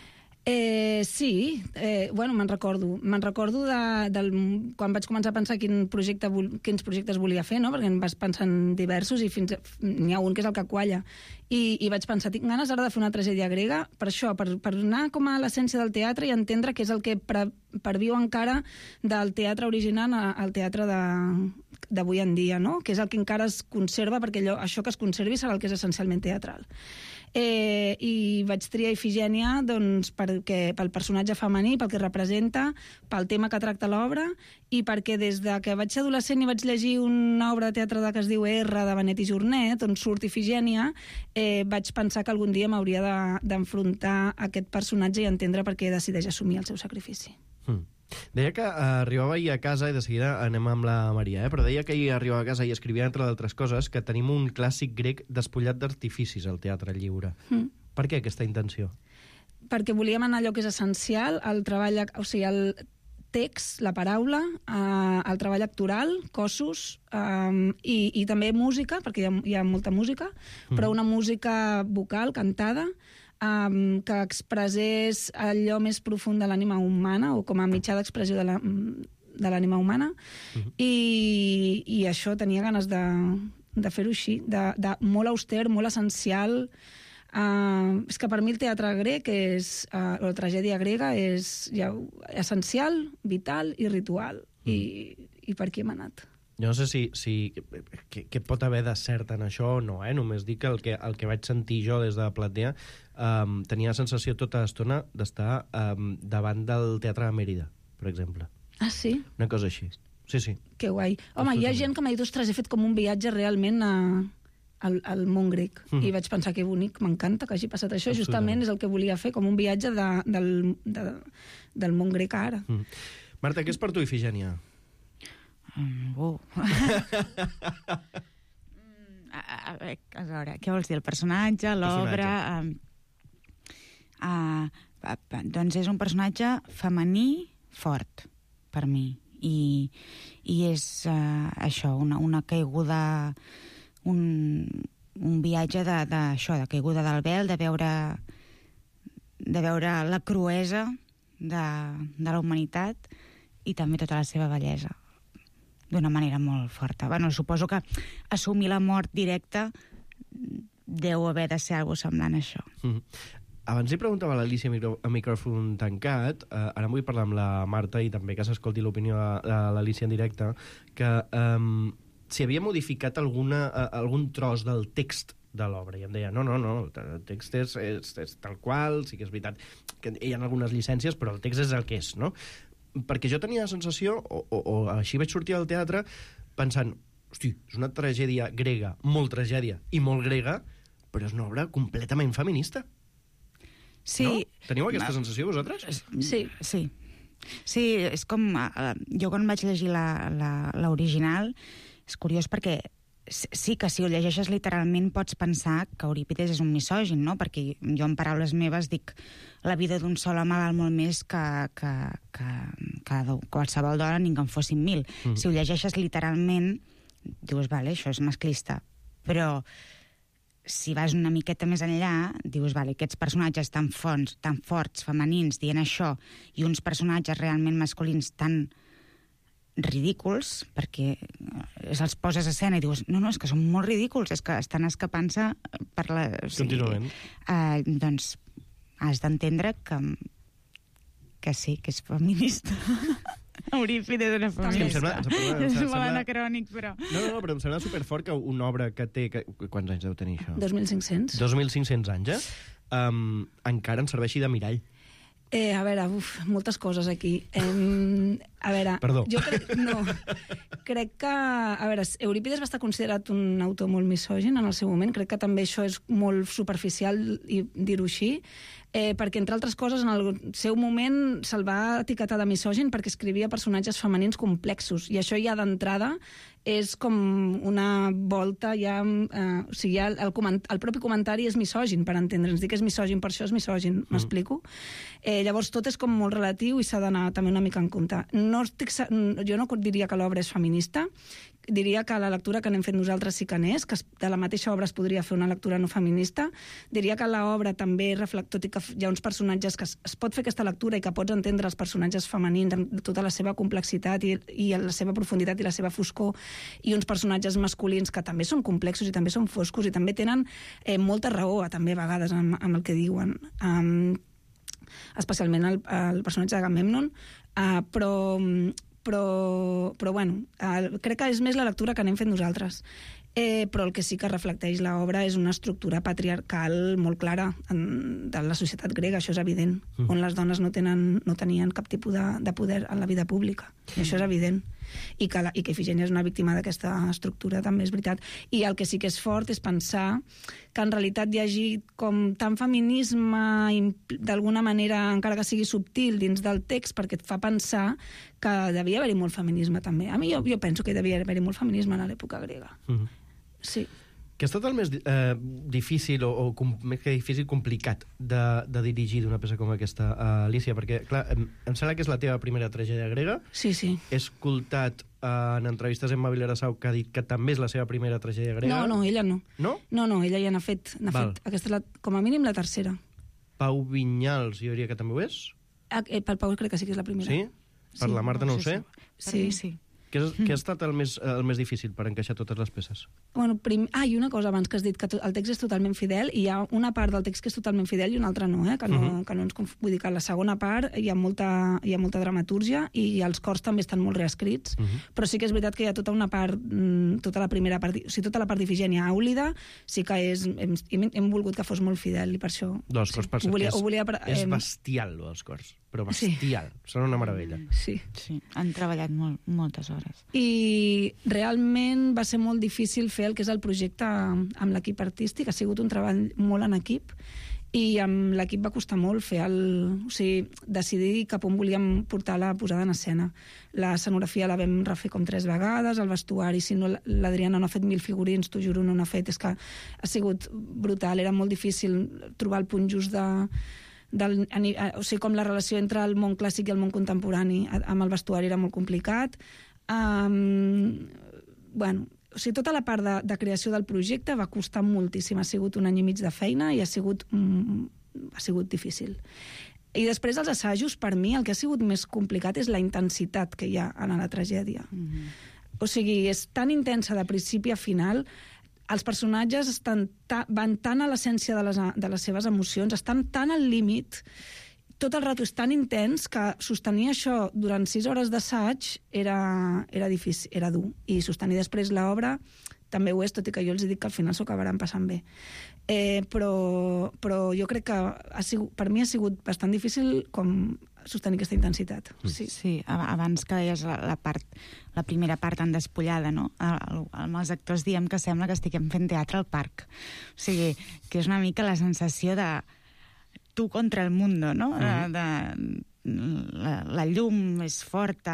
Eh, sí, eh, bueno, me'n recordo. Me'n recordo de, del, quan vaig començar a pensar quin projecte, quins projectes volia fer, no? Perquè em vas pensar en diversos i fins n'hi ha un que és el Cacualla. I, I vaig pensar, tinc ganes ara de fer una tragèdia grega per això, per, per anar com a l'essència del teatre i entendre què és el que pre, perviu encara del teatre original al teatre de, d'avui en dia, no? Que és el que encara es conserva, perquè allò, això que es conservi serà el que és essencialment teatral. Eh, i vaig triar Ifigènia doncs, perquè, pel personatge femení, pel que representa, pel tema que tracta l'obra i perquè des de que vaig ser adolescent i vaig llegir una obra de teatre que es diu R de Benet i Jornet, on surt Ifigènia, eh, vaig pensar que algun dia m'hauria de, d'enfrontar aquest personatge i entendre per què decideix assumir el seu sacrifici.
Mm. Deia que uh, arribava ahir a casa, i de seguida anem amb la Maria, eh? Però deia que ahir arribava a casa i escrivia, entre d'altres coses, que tenim un clàssic grec despullat d'artificis al teatre lliure. Mm. Per què aquesta intenció?
Perquè volíem anar a allò que és essencial, el treball, o sigui, el text, la paraula, eh, el treball actoral, cossos, eh, i, i també música, perquè hi ha, hi ha molta música, mm. però una música vocal, cantada, Um, que expressés allò més profund de l'ànima humana o com a mitjà d'expressió de, la, de l'ànima humana. Uh-huh. I, i això tenia ganes de, de fer-ho així, de, de molt auster, molt essencial. Uh, és que per mi el teatre grec és, uh, o la tragèdia grega és ja, essencial, vital i ritual. Uh-huh. I, i per aquí hem anat.
Jo no sé si, si què, què pot haver de cert en això o no, eh? Només dic que el que, el que vaig sentir jo des de la platea um, tenia la sensació tota l'estona d'estar um, davant del Teatre de Mèrida, per exemple.
Ah, sí?
Una cosa així. Sí, sí.
Que guai. Home, hi ha gent que m'ha dit, ostres, he fet com un viatge realment a, al, al món grec. Mm. I vaig pensar que bonic, m'encanta que hagi passat això. Justament és el que volia fer, com un viatge de, del, de, del món grec ara.
Mm. Marta, què és per tu Ifigènia?
Mm, uh. a, a, a veure, què vols dir? El personatge, l'obra... Uh, uh, uh, doncs és un personatge femení fort, per mi. I, i és uh, això, una, una caiguda... Un, un viatge de, de, això, de caiguda del vel, de veure, de veure la cruesa de, de la humanitat i també tota la seva bellesa, d'una manera molt forta. Bueno, suposo que assumir la mort directa deu haver de ser alguna cosa semblant a això.
Mm. Abans li preguntava a l'Alícia a micròfon tancat, eh, ara vull parlar amb la Marta i també que s'escolti l'opinió de l'Alícia en directe, que um, si havia modificat alguna, uh, algun tros del text de l'obra, i em deia, no, no, no, el text és, és, és tal qual, sí que és veritat que hi ha algunes llicències, però el text és el que és, no? Perquè jo tenia la sensació, o, o, o així vaig sortir al teatre, pensant, hosti, és una tragèdia grega, molt tragèdia i molt grega, però és una obra completament feminista.
Sí.
No? Teniu aquesta no. sensació, vosaltres?
Sí. Sí, sí és com... Uh, jo quan vaig llegir l'original, és curiós perquè sí que si ho llegeixes literalment pots pensar que Eurípides és un misògin, no? Perquè jo, en paraules meves, dic la vida d'un sol home val molt més que, que, que, que qualsevol dona ni que en fossin mil. Mm. Si ho llegeixes literalment, dius, vale, això és masclista. Però si vas una miqueta més enllà, dius, vale, aquests personatges tan forts, tan forts, femenins, dient això, i uns personatges realment masculins tan ridículs, perquè els poses a escena i dius, no, no, és que són molt ridículs, és que estan escapant-se per la... O sigui,
Contínuament.
Eh, doncs has d'entendre que, que sí, que és feminista. Eurípides era feminista.
Sí, em sembla, em sembla, em
és
sembla...
molt anacrònic, però...
No, no, no, però em sembla superfort que una obra que té... Que... Quants anys deu tenir això?
dos mil cinc-cents.
dos mil cinc-cents anys, eh? Um, encara ens serveixi de mirall.
Eh, a veure, uf, moltes coses aquí. Eh, a veure...
Perdó.
Jo crec, no, crec que... A veure, Eurípides va estar considerat un autor molt misògin en el seu moment. Crec que també això és molt superficial i dir-ho així. Eh, perquè, entre altres coses, en el seu moment se'l va etiquetar de misògin perquè escrivia personatges femenins complexos. I això ja d'entrada és com una volta ja... Eh, o sigui, ja el, el, el propi comentari és misògin, per entendre'ns. Dir que és misògin, per això és misògin. Mm. M'explico? Eh, llavors, tot és com molt relatiu i s'ha d'anar també una mica en compte. No estic, jo no diria que l'obra és feminista. diria que la lectura que n'hem fet nosaltres sí que n'és, que de la mateixa obra es podria fer una lectura no feminista. Diria que l'obra també reflecta, tot i que hi ha uns personatges que es, es pot fer aquesta lectura i que pots entendre els personatges femenins amb tota la seva complexitat i, i la seva profunditat i la seva foscor, i uns personatges masculins que també són complexos i també són foscos i també tenen eh, molta raó, també a vegades, amb, amb el que diuen. Um, especialment el, el personatge d'Agamèmnon, uh, però... Però, però bueno, el, crec que és més la lectura que n'hem fet nosaltres. Eh, però el que sí que reflecteix l'obra és una estructura patriarcal molt clara en, de la societat grega, això és evident, mm. on les dones no, tenen, no tenien cap tipus de, de poder en la vida pública. I això és evident. I que, la, i que Ifigènia és una víctima d'aquesta estructura, també és veritat. I el que sí que és fort és pensar que en realitat hi hagi com tant feminisme, d'alguna manera, encara que sigui subtil, dins del text, perquè et fa pensar que devia haver-hi molt feminisme, també. A mi jo, jo penso que devia haver-hi molt feminisme a l'època grega. Mm-hmm. Sí.
Què ha estat el més eh, difícil o, o com, més que difícil, complicat de, de dirigir d'una peça com aquesta, uh, Alicia? Perquè, clar, em, em sembla que és la teva primera tragèdia grega.
Sí, sí.
He escoltat uh, en entrevistes amb Emma Vilarasau que ha dit que també és la seva primera tragèdia grega.
No, no, ella no.
No?
No, no, ella ja n'ha fet, n'ha fet. Aquesta és, la, com a mínim, la tercera.
Pau Vinyals, jo diria que també ho és?
Ah, eh, pel Pau crec que sí que és la primera.
Sí? Per
sí,
la Marta no, no ho sé?
Sí, sí.
Què, és, què ha estat el més, el més difícil per encaixar totes les peces?
Bueno, prim... Ah, i una cosa abans que has dit, que el text és totalment fidel, i hi ha una part del text que és totalment fidel i una altra no, eh? que, no, uh-huh. que no ens conf... Vull dir que a la segona part hi ha molta, hi ha molta dramatúrgia i els cors també estan molt reescrits, uh-huh. però sí que és veritat que hi ha tota una part, tota la primera part, o sigui, tota la part d'Ifigènia àulida, sí que és, hem, hem volgut que fos molt fidel i per això...
Dels cors, per
sí, volia,
és,
volia,
és eh... bestial, els cors, però bestial, sí. Són una meravella.
Sí.
Sí, han treballat molt, moltes hores.
I realment va ser molt difícil fer el que és el projecte amb l'equip artístic, ha sigut un treball molt en equip, i amb l'equip va costar molt fer el... O sigui, decidir cap on volíem portar la posada en escena. La escenografia la vam refer com tres vegades, el vestuari, si no, l'Adriana no ha fet mil figurins, t'ho juro, no n'ha fet, és que ha sigut brutal, era molt difícil trobar el punt just de... Del, o sigui, com la relació entre el món clàssic i el món contemporani amb el vestuari era molt complicat. Um, bueno, o sigui, tota la part de, de creació del projecte va costar moltíssim, ha sigut un any i mig de feina i ha sigut, mm, ha sigut difícil. I després els assajos, per mi, el que ha sigut més complicat és la intensitat que hi ha en la tragèdia. Mm-hmm. O sigui, és tan intensa de principi a final, els personatges estan ta, van tan a l'essència de, les, de les seves emocions, estan tan al límit, tot el rato és tan intens que sostenir això durant sis hores d'assaig era, era difícil, era dur. I sostenir després l'obra també ho és, tot i que jo els dic que al final s'ho acabaran passant bé. Eh, però, però jo crec que ha sigut, per mi ha sigut bastant difícil com sostenir aquesta intensitat. Sí,
sí, abans que deies la, la, part, la primera part tan despullada, no? Amb els actors diem que sembla que estiguem fent teatre al parc. O sigui, que és una mica la sensació de tu contra el mundo, no? Mm-hmm. de, de, la, la llum és forta,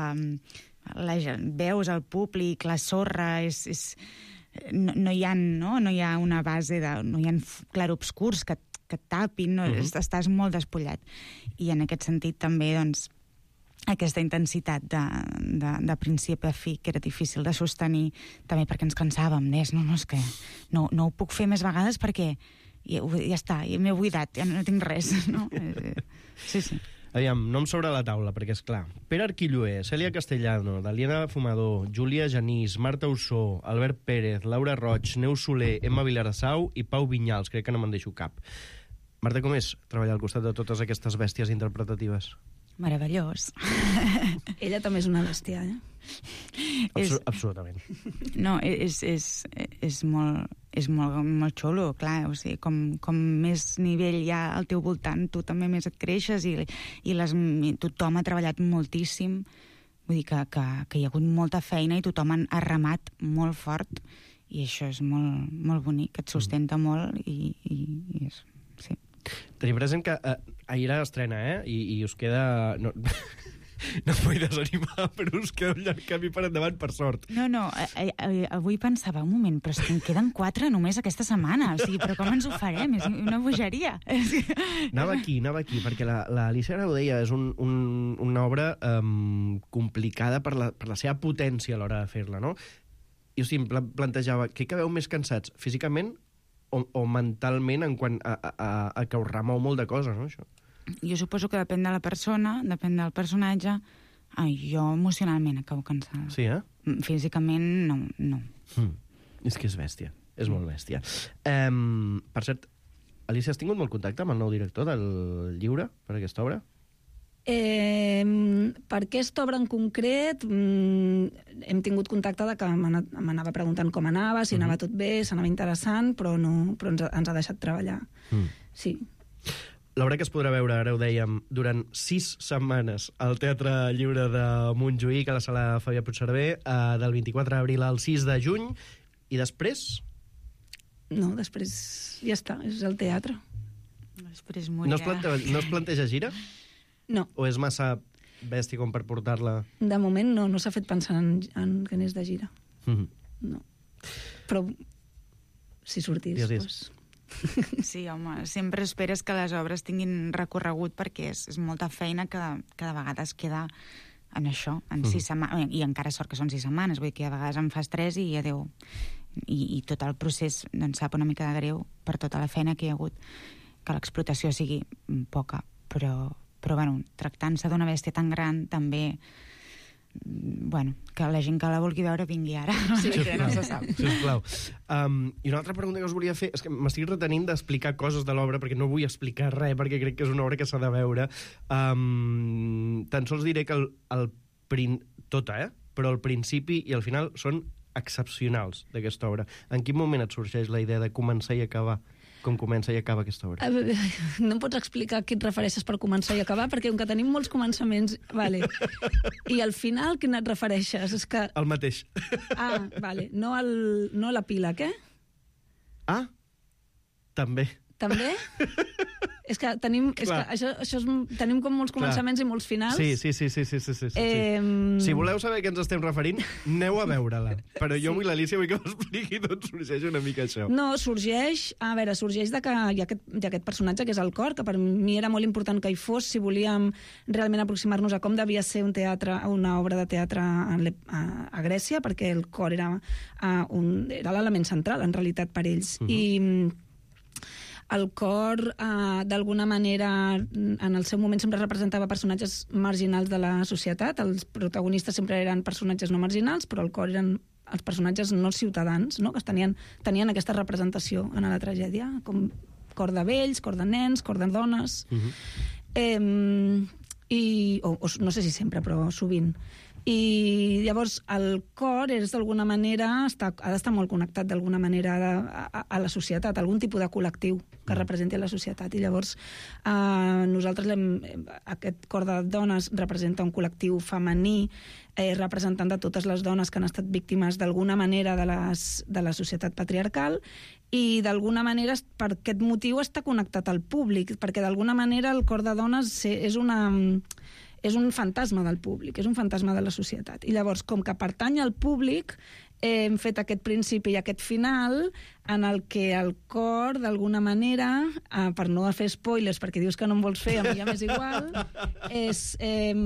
la, veus el públic, la sorra, és... és no, no, hi ha, no? no hi ha una base, de, no hi ha clarobscurs que que et tapin, no? uh-huh. Estàs molt despullat. I en aquest sentit també, doncs, aquesta intensitat de, de, de principi a fi, que era difícil de sostenir, també perquè ens cansàvem, és, no, no, és que no, no ho puc fer més vegades perquè ja, ja està, ja m'he buidat, ja no tinc res, no? Sí, sí.
Aviam, nom sobre la taula, perquè és clar. Pere Arquilloé, Cèlia Castellano, Daliana Fumador, Júlia Genís, Marta Ursó, Albert Pérez, Laura Roig, Neus Soler, Emma Vilarasau i Pau Vinyals, crec que no me'n deixo cap. Marta, com és treballar al costat de totes aquestes bèsties interpretatives?
Meravellós.
Ella també és una bèstia, eh?
Absol absolutament.
No, és, és, és, molt, és molt, molt xulo, clar, o sigui, com, com més nivell hi ha al teu voltant, tu també més et creixes i, i les, tothom ha treballat moltíssim, vull dir que, que, que hi ha hagut molta feina i tothom ha remat molt fort i això és molt, molt bonic, et sustenta mm. molt i, i, i és... Sí.
Tenim present que eh, ahir era l'estrena, eh? I, i us queda... No... No em vull desanimar, però us queda un llarg camí per endavant, per sort.
No, no, eh, eh, avui pensava, un moment, però és que en queden quatre només aquesta setmana, o sigui, però com ens ho farem? És una bogeria.
Anava aquí, anava aquí, perquè l'Alícia ara ho deia, és un, un, una obra um, complicada per la, per la seva potència a l'hora de fer-la, no? I o sigui, em plantejava, què acabeu més cansats, físicament o, o mentalment, en quant a, a, a que us remou molt de coses, no, això?
Jo suposo que depèn de la persona, depèn del personatge. Ai, jo emocionalment acabo cansada.
Sí, eh?
Físicament, no. no.
Mm. És que és bèstia, és molt bèstia. Um, per cert, Alícia, has tingut molt contacte amb el nou director del llibre, per aquesta obra?
Eh, per aquesta obra en concret mm, hem tingut contacte de que m'anava preguntant com anava, si uh-huh. anava tot bé, s'anava interessant, però, no, però ens, ha, ens ha deixat treballar. Mm. Sí.
L'obra que es podrà veure, ara ho dèiem, durant sis setmanes al Teatre Lliure de Montjuïc, a la sala Fabià Puigserver, eh, del vint-i-quatre d'abril al sis de juny, i després?
No, després ja està, és el teatre.
Després morirà.
No es planteja, no es planteja gira?
No.
O és massa bèstia com per portar-la?
De moment no, no s'ha fet pensant en, en que anés de gira. Mm-hmm. No. Però si sortís, doncs...
Sí, home, sempre esperes que les obres tinguin recorregut perquè és, és molta feina que, que de vegades queda en això, en mm. sis setmanes, i encara sort que són sis setmanes, vull dir que a vegades en fas tres i adéu. I, i tot el procés doncs, sap una mica de greu per tota la feina que hi ha hagut, que l'explotació sigui poca, però, però bueno, tractant-se d'una bèstia tan gran, també... bueno, que la gent que la vulgui veure vingui ara. Sí, que no se sap.
Sisplau. Um, I una altra pregunta que us volia fer és que m'estic retenint d'explicar coses de l'obra perquè no vull explicar res, perquè crec que és una obra que s'ha de veure. Um, tan sols diré que el, el prin... tota, eh? Però el principi i el final són excepcionals d'aquesta obra. En quin moment et sorgeix la idea de començar i acabar com comença i acaba aquesta obra?
No em pots explicar a què et refereixes per començar i acabar, perquè com que tenim molts començaments... Vale. I al final, a què et refereixes? És que...
El mateix.
Ah, vale. No, el, no l'epíleg, eh?
Ah, també.
També? És que tenim, és que això, això és, tenim com molts començaments Clar. I molts finals.
Sí, sí, sí, sí, sí, sí, sí, sí. Eh... Si voleu saber a què ens estem referint, aneu a veure-la. Però jo sí. vull l'Alícia, vull que m'expliqui d'on sorgeix una mica això.
No, sorgeix, a veure, sorgeix de que hi ha aquest, hi ha aquest personatge que és el cor, que per mi era molt important que hi fos si volíem realment aproximar-nos a com devia ser un teatre, una obra de teatre a, a, a Grècia, perquè el cor era, a, un, era l'element central, en realitat, per ells. Uh-huh. I el cor, eh, d'alguna manera, en el seu moment sempre representava personatges marginals de la societat. Els protagonistes sempre eren personatges no marginals, però el cor eren els personatges no ciutadans, no? Que tenien, tenien aquesta representació en la tragèdia, com cor de vells, cor de nens, cor de dones... Uh-huh. eh, i, o, o no sé si sempre, però sovint. I llavors el cor és d'alguna manera, està, ha d'estar molt connectat d'alguna manera a, a, a la societat, a algun tipus de col·lectiu que representi la societat. I llavors eh, nosaltres l'hem, aquest cor de dones representa un col·lectiu femení eh, representant de totes les dones que han estat víctimes d'alguna manera de, les, de la societat patriarcal, i d'alguna manera per aquest motiu està connectat al públic, perquè d'alguna manera el cor de dones és una... és un fantasma del públic, és un fantasma de la societat. I llavors, com que pertany al públic, eh, hem fet aquest principi i aquest final en el que el cor, d'alguna manera, eh, per no fer spoilers, perquè dius que no en vols fer, a mi ja m'és igual, és, eh,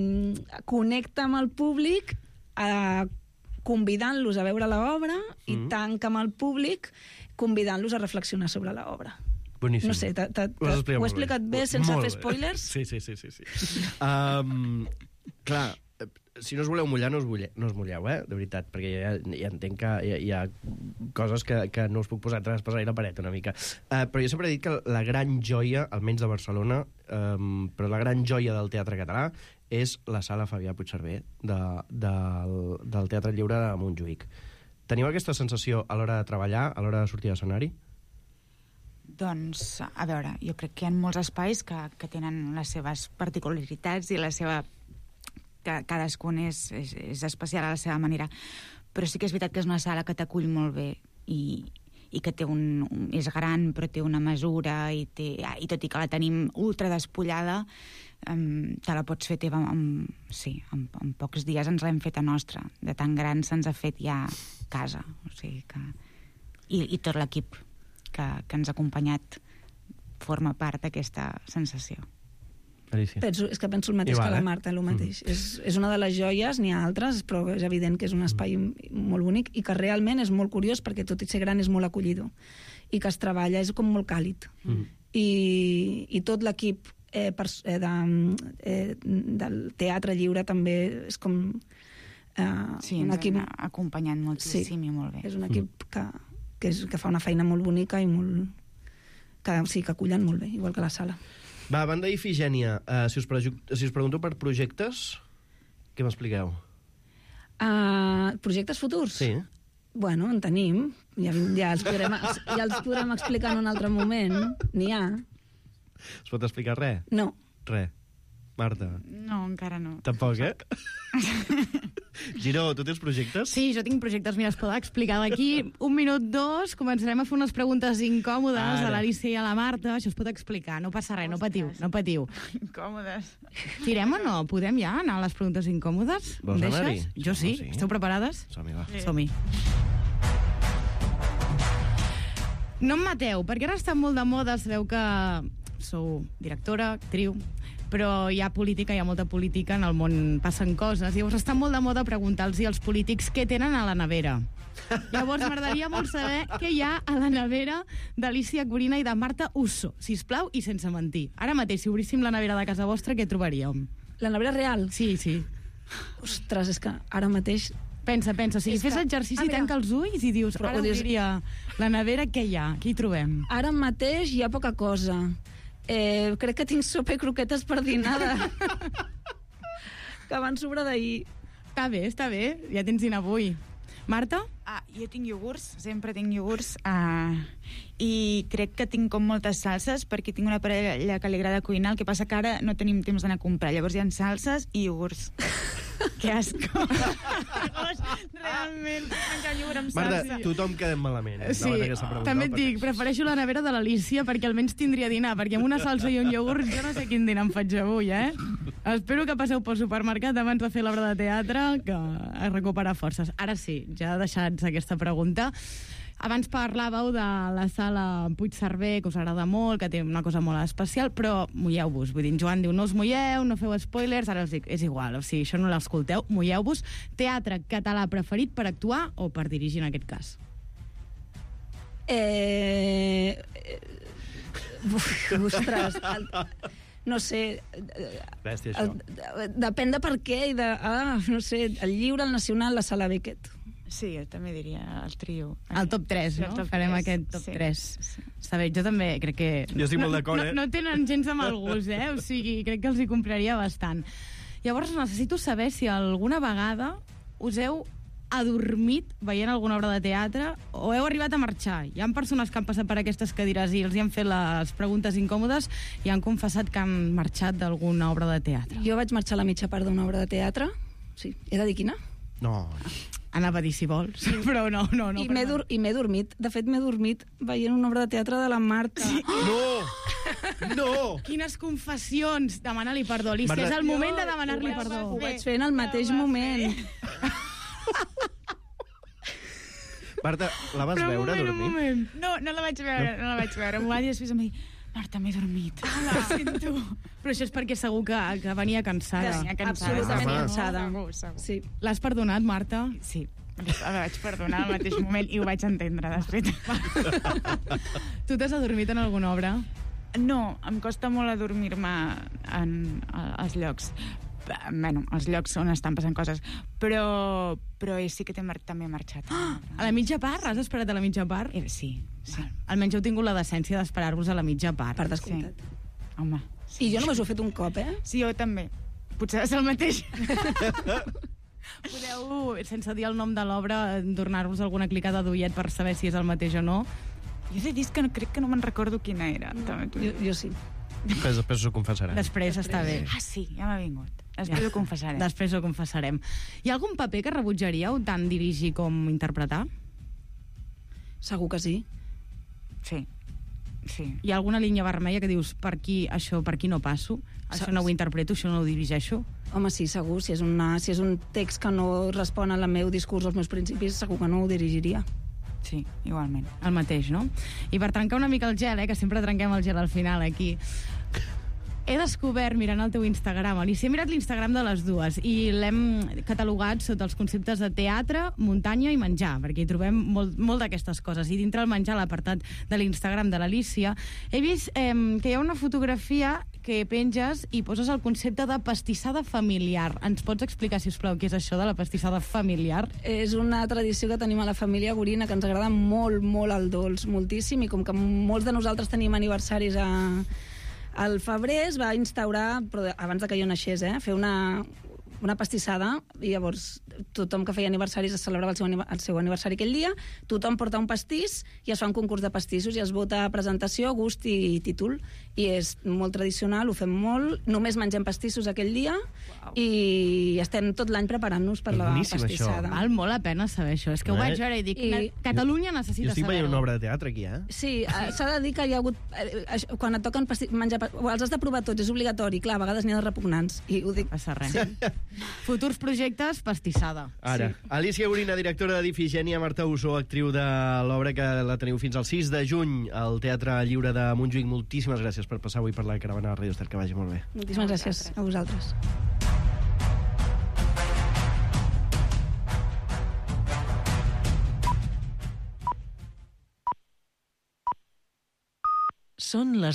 connecta amb el públic eh, convidant-los a veure l'obra i mm. tanca amb el públic convidant-los a reflexionar sobre l'obra.
Boníssim.
No sé, t -t -t ho he explicat bé, bé sense
Molt
fer spoilers?
Sí, sí, sí. sí, sí. um, clar, si no us voleu mullar, no us, mulleu, no us mulleu, eh? De veritat, perquè ja, ja entenc que hi ha, hi ha coses que, que no us puc posar traspassar la paret una mica. Uh, però jo sempre he dit que la gran joia, almenys de Barcelona, um, però la gran joia del teatre català és la sala Fabià Puigserver de, de, del Teatre Lliure de Montjuïc. Teniu aquesta sensació a l'hora de treballar, a l'hora de sortir a l'escenari?
Doncs, a veure, jo crec que hi ha molts espais que, que tenen les seves particularitats i la seva... que cadascun és, és, és especial a la seva manera. Però sí que és veritat que és una sala que t'acull molt bé i, i que té un, un, és gran però té una mesura i, té, i tot i que la tenim ultra despullada, um, te la pots fer teva en, sí, en, en pocs dies ens l'hem fet a nostra. De tan gran se'ns ha fet ja casa. O sigui que... I, i tot l'equip que, que ens ha acompanyat forma part d'aquesta sensació.
Penso, és que penso el mateix
Igual,
que la
eh?
Marta, el mateix. Mm. És, és una de les joies, n'hi ha altres, però és evident que és un espai molt bonic i que realment és molt curiós perquè tot i ser gran és molt acollidor i que es treballa, és com molt càlid. Mm. I, i tot l'equip eh, pers- eh, de, eh, del teatre lliure també és com eh,
Sí,
un
ens
equip...
han acompanyat moltíssim
sí,
i molt bé.
és un equip mm. que, que, és, que fa una feina molt bonica i molt... que, sí, que acullen molt bé, igual que la sala.
Va, banda Ifigènia, uh, si, us preju- si us pregunto per projectes, què m'expliqueu?
Uh, projectes futurs?
Sí.
Bueno, en tenim. Ja, ja, els podrem, ja els podrem explicar en un altre moment. N'hi ha.
Es pot explicar res?
No.
Res. Marta?
No, encara no.
Tampoc, eh? Giró, tu tens projectes?
Sí, jo tinc projectes. Mira, es pot explicar d'aquí un minut, dos, començarem a fer unes preguntes incòmodes Ara. a l'Alicia i a la Marta. Això es pot explicar, no passa res, no patiu, no patiu.
Incòmodes.
Tirem o no? Podem ja anar a les preguntes incòmodes?
Vols
Em
anar-hi?
deixes? Jo sí.
sí.
Esteu preparades?
Som-hi, va.
Sí. Som-hi. No em mateu, perquè ara està molt de moda, sabeu que sou directora, actriu, però hi ha política, hi ha molta política, en el món passen coses, llavors està molt de moda preguntar-los als polítics què tenen a la nevera. Llavors m'agradaria molt saber què hi ha a la nevera d'Alicia Corina i de Marta Usso, sisplau, i sense mentir. Ara mateix, si obríssim la nevera de casa vostra, què trobaríem?
La nevera real?
Sí, sí.
Ostres, és que ara mateix...
Pensa, pensa, o sigui, fes
que...
exercici,
ah,
tanca els ulls i dius,
Però
ara
dius...
obriria la nevera, què hi ha? Què hi trobem?
Ara mateix hi ha poca cosa. Eh, crec que tinc sopa i croquetes per dinada. Que van sobrar d'ahir.
Està bé, està bé. Ja tens dinar avui. Marta?
Ah, jo tinc iogurts, sempre tinc iogurts, uh, i crec que tinc com moltes salses, perquè tinc una parella que li agrada cuinar, el que passa que ara no tenim temps d'anar a comprar, llavors hi ha salses i iogurts. Que asco.
Realment, menjar iogurt amb
Marta,
salsa.
tothom quedem malament. Eh,
Sí, també et dic, prefereixo la nevera de l'Alicia perquè almenys tindria dinar, perquè amb una salsa i un iogurt jo no sé quin dinar em faig avui, eh? Espero que passeu pel supermercat abans de fer l'obra de teatre, que a recuperar forces. Ara sí, ja deixats aquesta pregunta. Abans parlàveu de la sala Puigcerver, que us agrada molt, que té una cosa molt especial, però mulleu-vos. Vull dir, Joan diu, no us mulleu, no feu spoilers, ara us dic, és igual, o sigui, això no l'escolteu, mulleu-vos. Teatre català preferit per actuar o per dirigir en aquest cas?
Eh... Uf, ostres... El... No sé...
Bèstia, això.
El... Depèn de per què i de... Ah, no sé, el Lliure, el Nacional, la Sala Beckett.
Sí, jo també diria el trio.
El top tres, no?
Top
Farem
tres.
aquest top
Sí.
tres.
Sí.
Està bé, jo també crec que...
Jo estic molt
no,
d'acord, eh?
No, no tenen gens de mal gust, eh? O sigui, crec que els hi compraria bastant. Llavors, necessito saber si alguna vegada us heu adormit veient alguna obra de teatre o heu arribat a marxar. Hi ha persones que han passat per aquestes cadires i els hi han fet les preguntes incòmodes i han confessat que han marxat d'alguna obra de teatre.
Jo vaig marxar a la mitja part d'una obra de teatre. Sí. He de dir quina?
No.
Anava a dir si vols, però no, no, no.
I m'he dur- i m'he dormit. De fet, m'he dormit veient una obra de teatre de la Marta. Sí.
No! No!
Quines confessions! Demana-li perdó, Alicia.
Marta-
És el moment de demanar-li perdó.
Ho vaig fer en el mateix moment.
Marta, la vas
Però un
veure
moment, un
dormir?
moment.
No, no la vaig veure, no la vaig veure. M'ho va dir després em va dir, Marta, m'he dormit.
Hola, sento. Però això és perquè segur que, que venia cansada.
Venia cansada.
Absolutament
Home.
cansada.
Segur, segur.
Sí.
L'has perdonat, Marta?
Sí. La vaig perdonar al mateix moment i ho vaig entendre després.
Tu t'has adormit en alguna obra?
No, em costa molt adormir-me en, als llocs. Bueno, als llocs on estan passant coses. Però, però sí que mar també he marxat.
Ah, a la mitja part? Has esperat a la mitja part?
Eh, sí, sí.
Almenys heu tingut la decència d'esperar-vos a la mitja part.
Per descomptat.
Sí. Home. Sí.
I jo només ho he fet un cop, eh?
Sí, jo també. Potser és el mateix.
Podeu, sense dir el nom de l'obra, donar-vos alguna clicada d'ullet per saber si és el mateix o no?
Jo he de dir que no, crec que no me'n recordo quina era.
No, jo, jo sí.
Després, després ho confessarà.
Després, Després està bé.
Ah, sí, ja m'ha vingut. Després ja. ho confessarem.
Després ho confessarem. Hi ha algun paper que rebutjaríeu tant dirigir com interpretar?
Segur que sí.
Sí. Sí.
Hi ha alguna línia vermella que dius per aquí, això, per aquí no passo, això no ho interpreto, això no ho dirigeixo?
Home, sí, segur. Si és, una, si és un text que no respon al meu discurs, als meus principis, segur que no ho dirigiria.
Sí, igualment.
El mateix, no? I per trencar una mica el gel, eh, que sempre trenquem el gel al final aquí, he descobert, mirant el teu Instagram, Alicia, he mirat l'Instagram de les dues i l'hem catalogat sota els conceptes de teatre, muntanya i menjar, perquè hi trobem molt, molt d'aquestes coses. I dintre el menjar, l'apartat de l'Instagram de l'Alicia, he vist eh, que hi ha una fotografia que penges i poses el concepte de pastissada familiar. Ens pots explicar, si us plau, què és això de la pastissada familiar?
És una tradició que tenim a la família Gorina, que ens agrada molt, molt el dolç, moltíssim, i com que molts de nosaltres tenim aniversaris a... al febrer es va instaurar, però abans de que jo naixés, eh, fer una, una pastissada, i llavors tothom que feia aniversaris es celebrava el seu, el seu aniversari aquell dia, tothom porta un pastís i es fa un concurs de pastissos i es vota presentació, gust i títol, i és molt tradicional, ho fem molt, només mengem pastissos aquell dia. Wow. I estem tot l'any preparant-nos per
Boníssim,
la pastissada.
això.
Val molt la pena saber això, és que ho vaig veure i dic, I... Catalunya necessita saber-ho.
Jo estic veient una obra de teatre aquí, eh?
Sí, s'ha de dir que hi ha hagut... Eh, quan et toquen pasti... menjar... Els has de provar tots, és obligatori, clar, a vegades n'hi ha de repugnants, i ho dic...
Passa res. Sí. Futurs projectes, pastissada.
Ara, sí. Alicia Gorina, directora d'Ifigènia, Marta Usó, actriu de l'obra que la teniu fins al sis de juny al Teatre Lliure de Montjuïc. Moltíssimes gràcies per passar avui per la caravana de Ràdio Estel, que vagi molt bé.
Moltíssimes gràcies a vosaltres.
Són les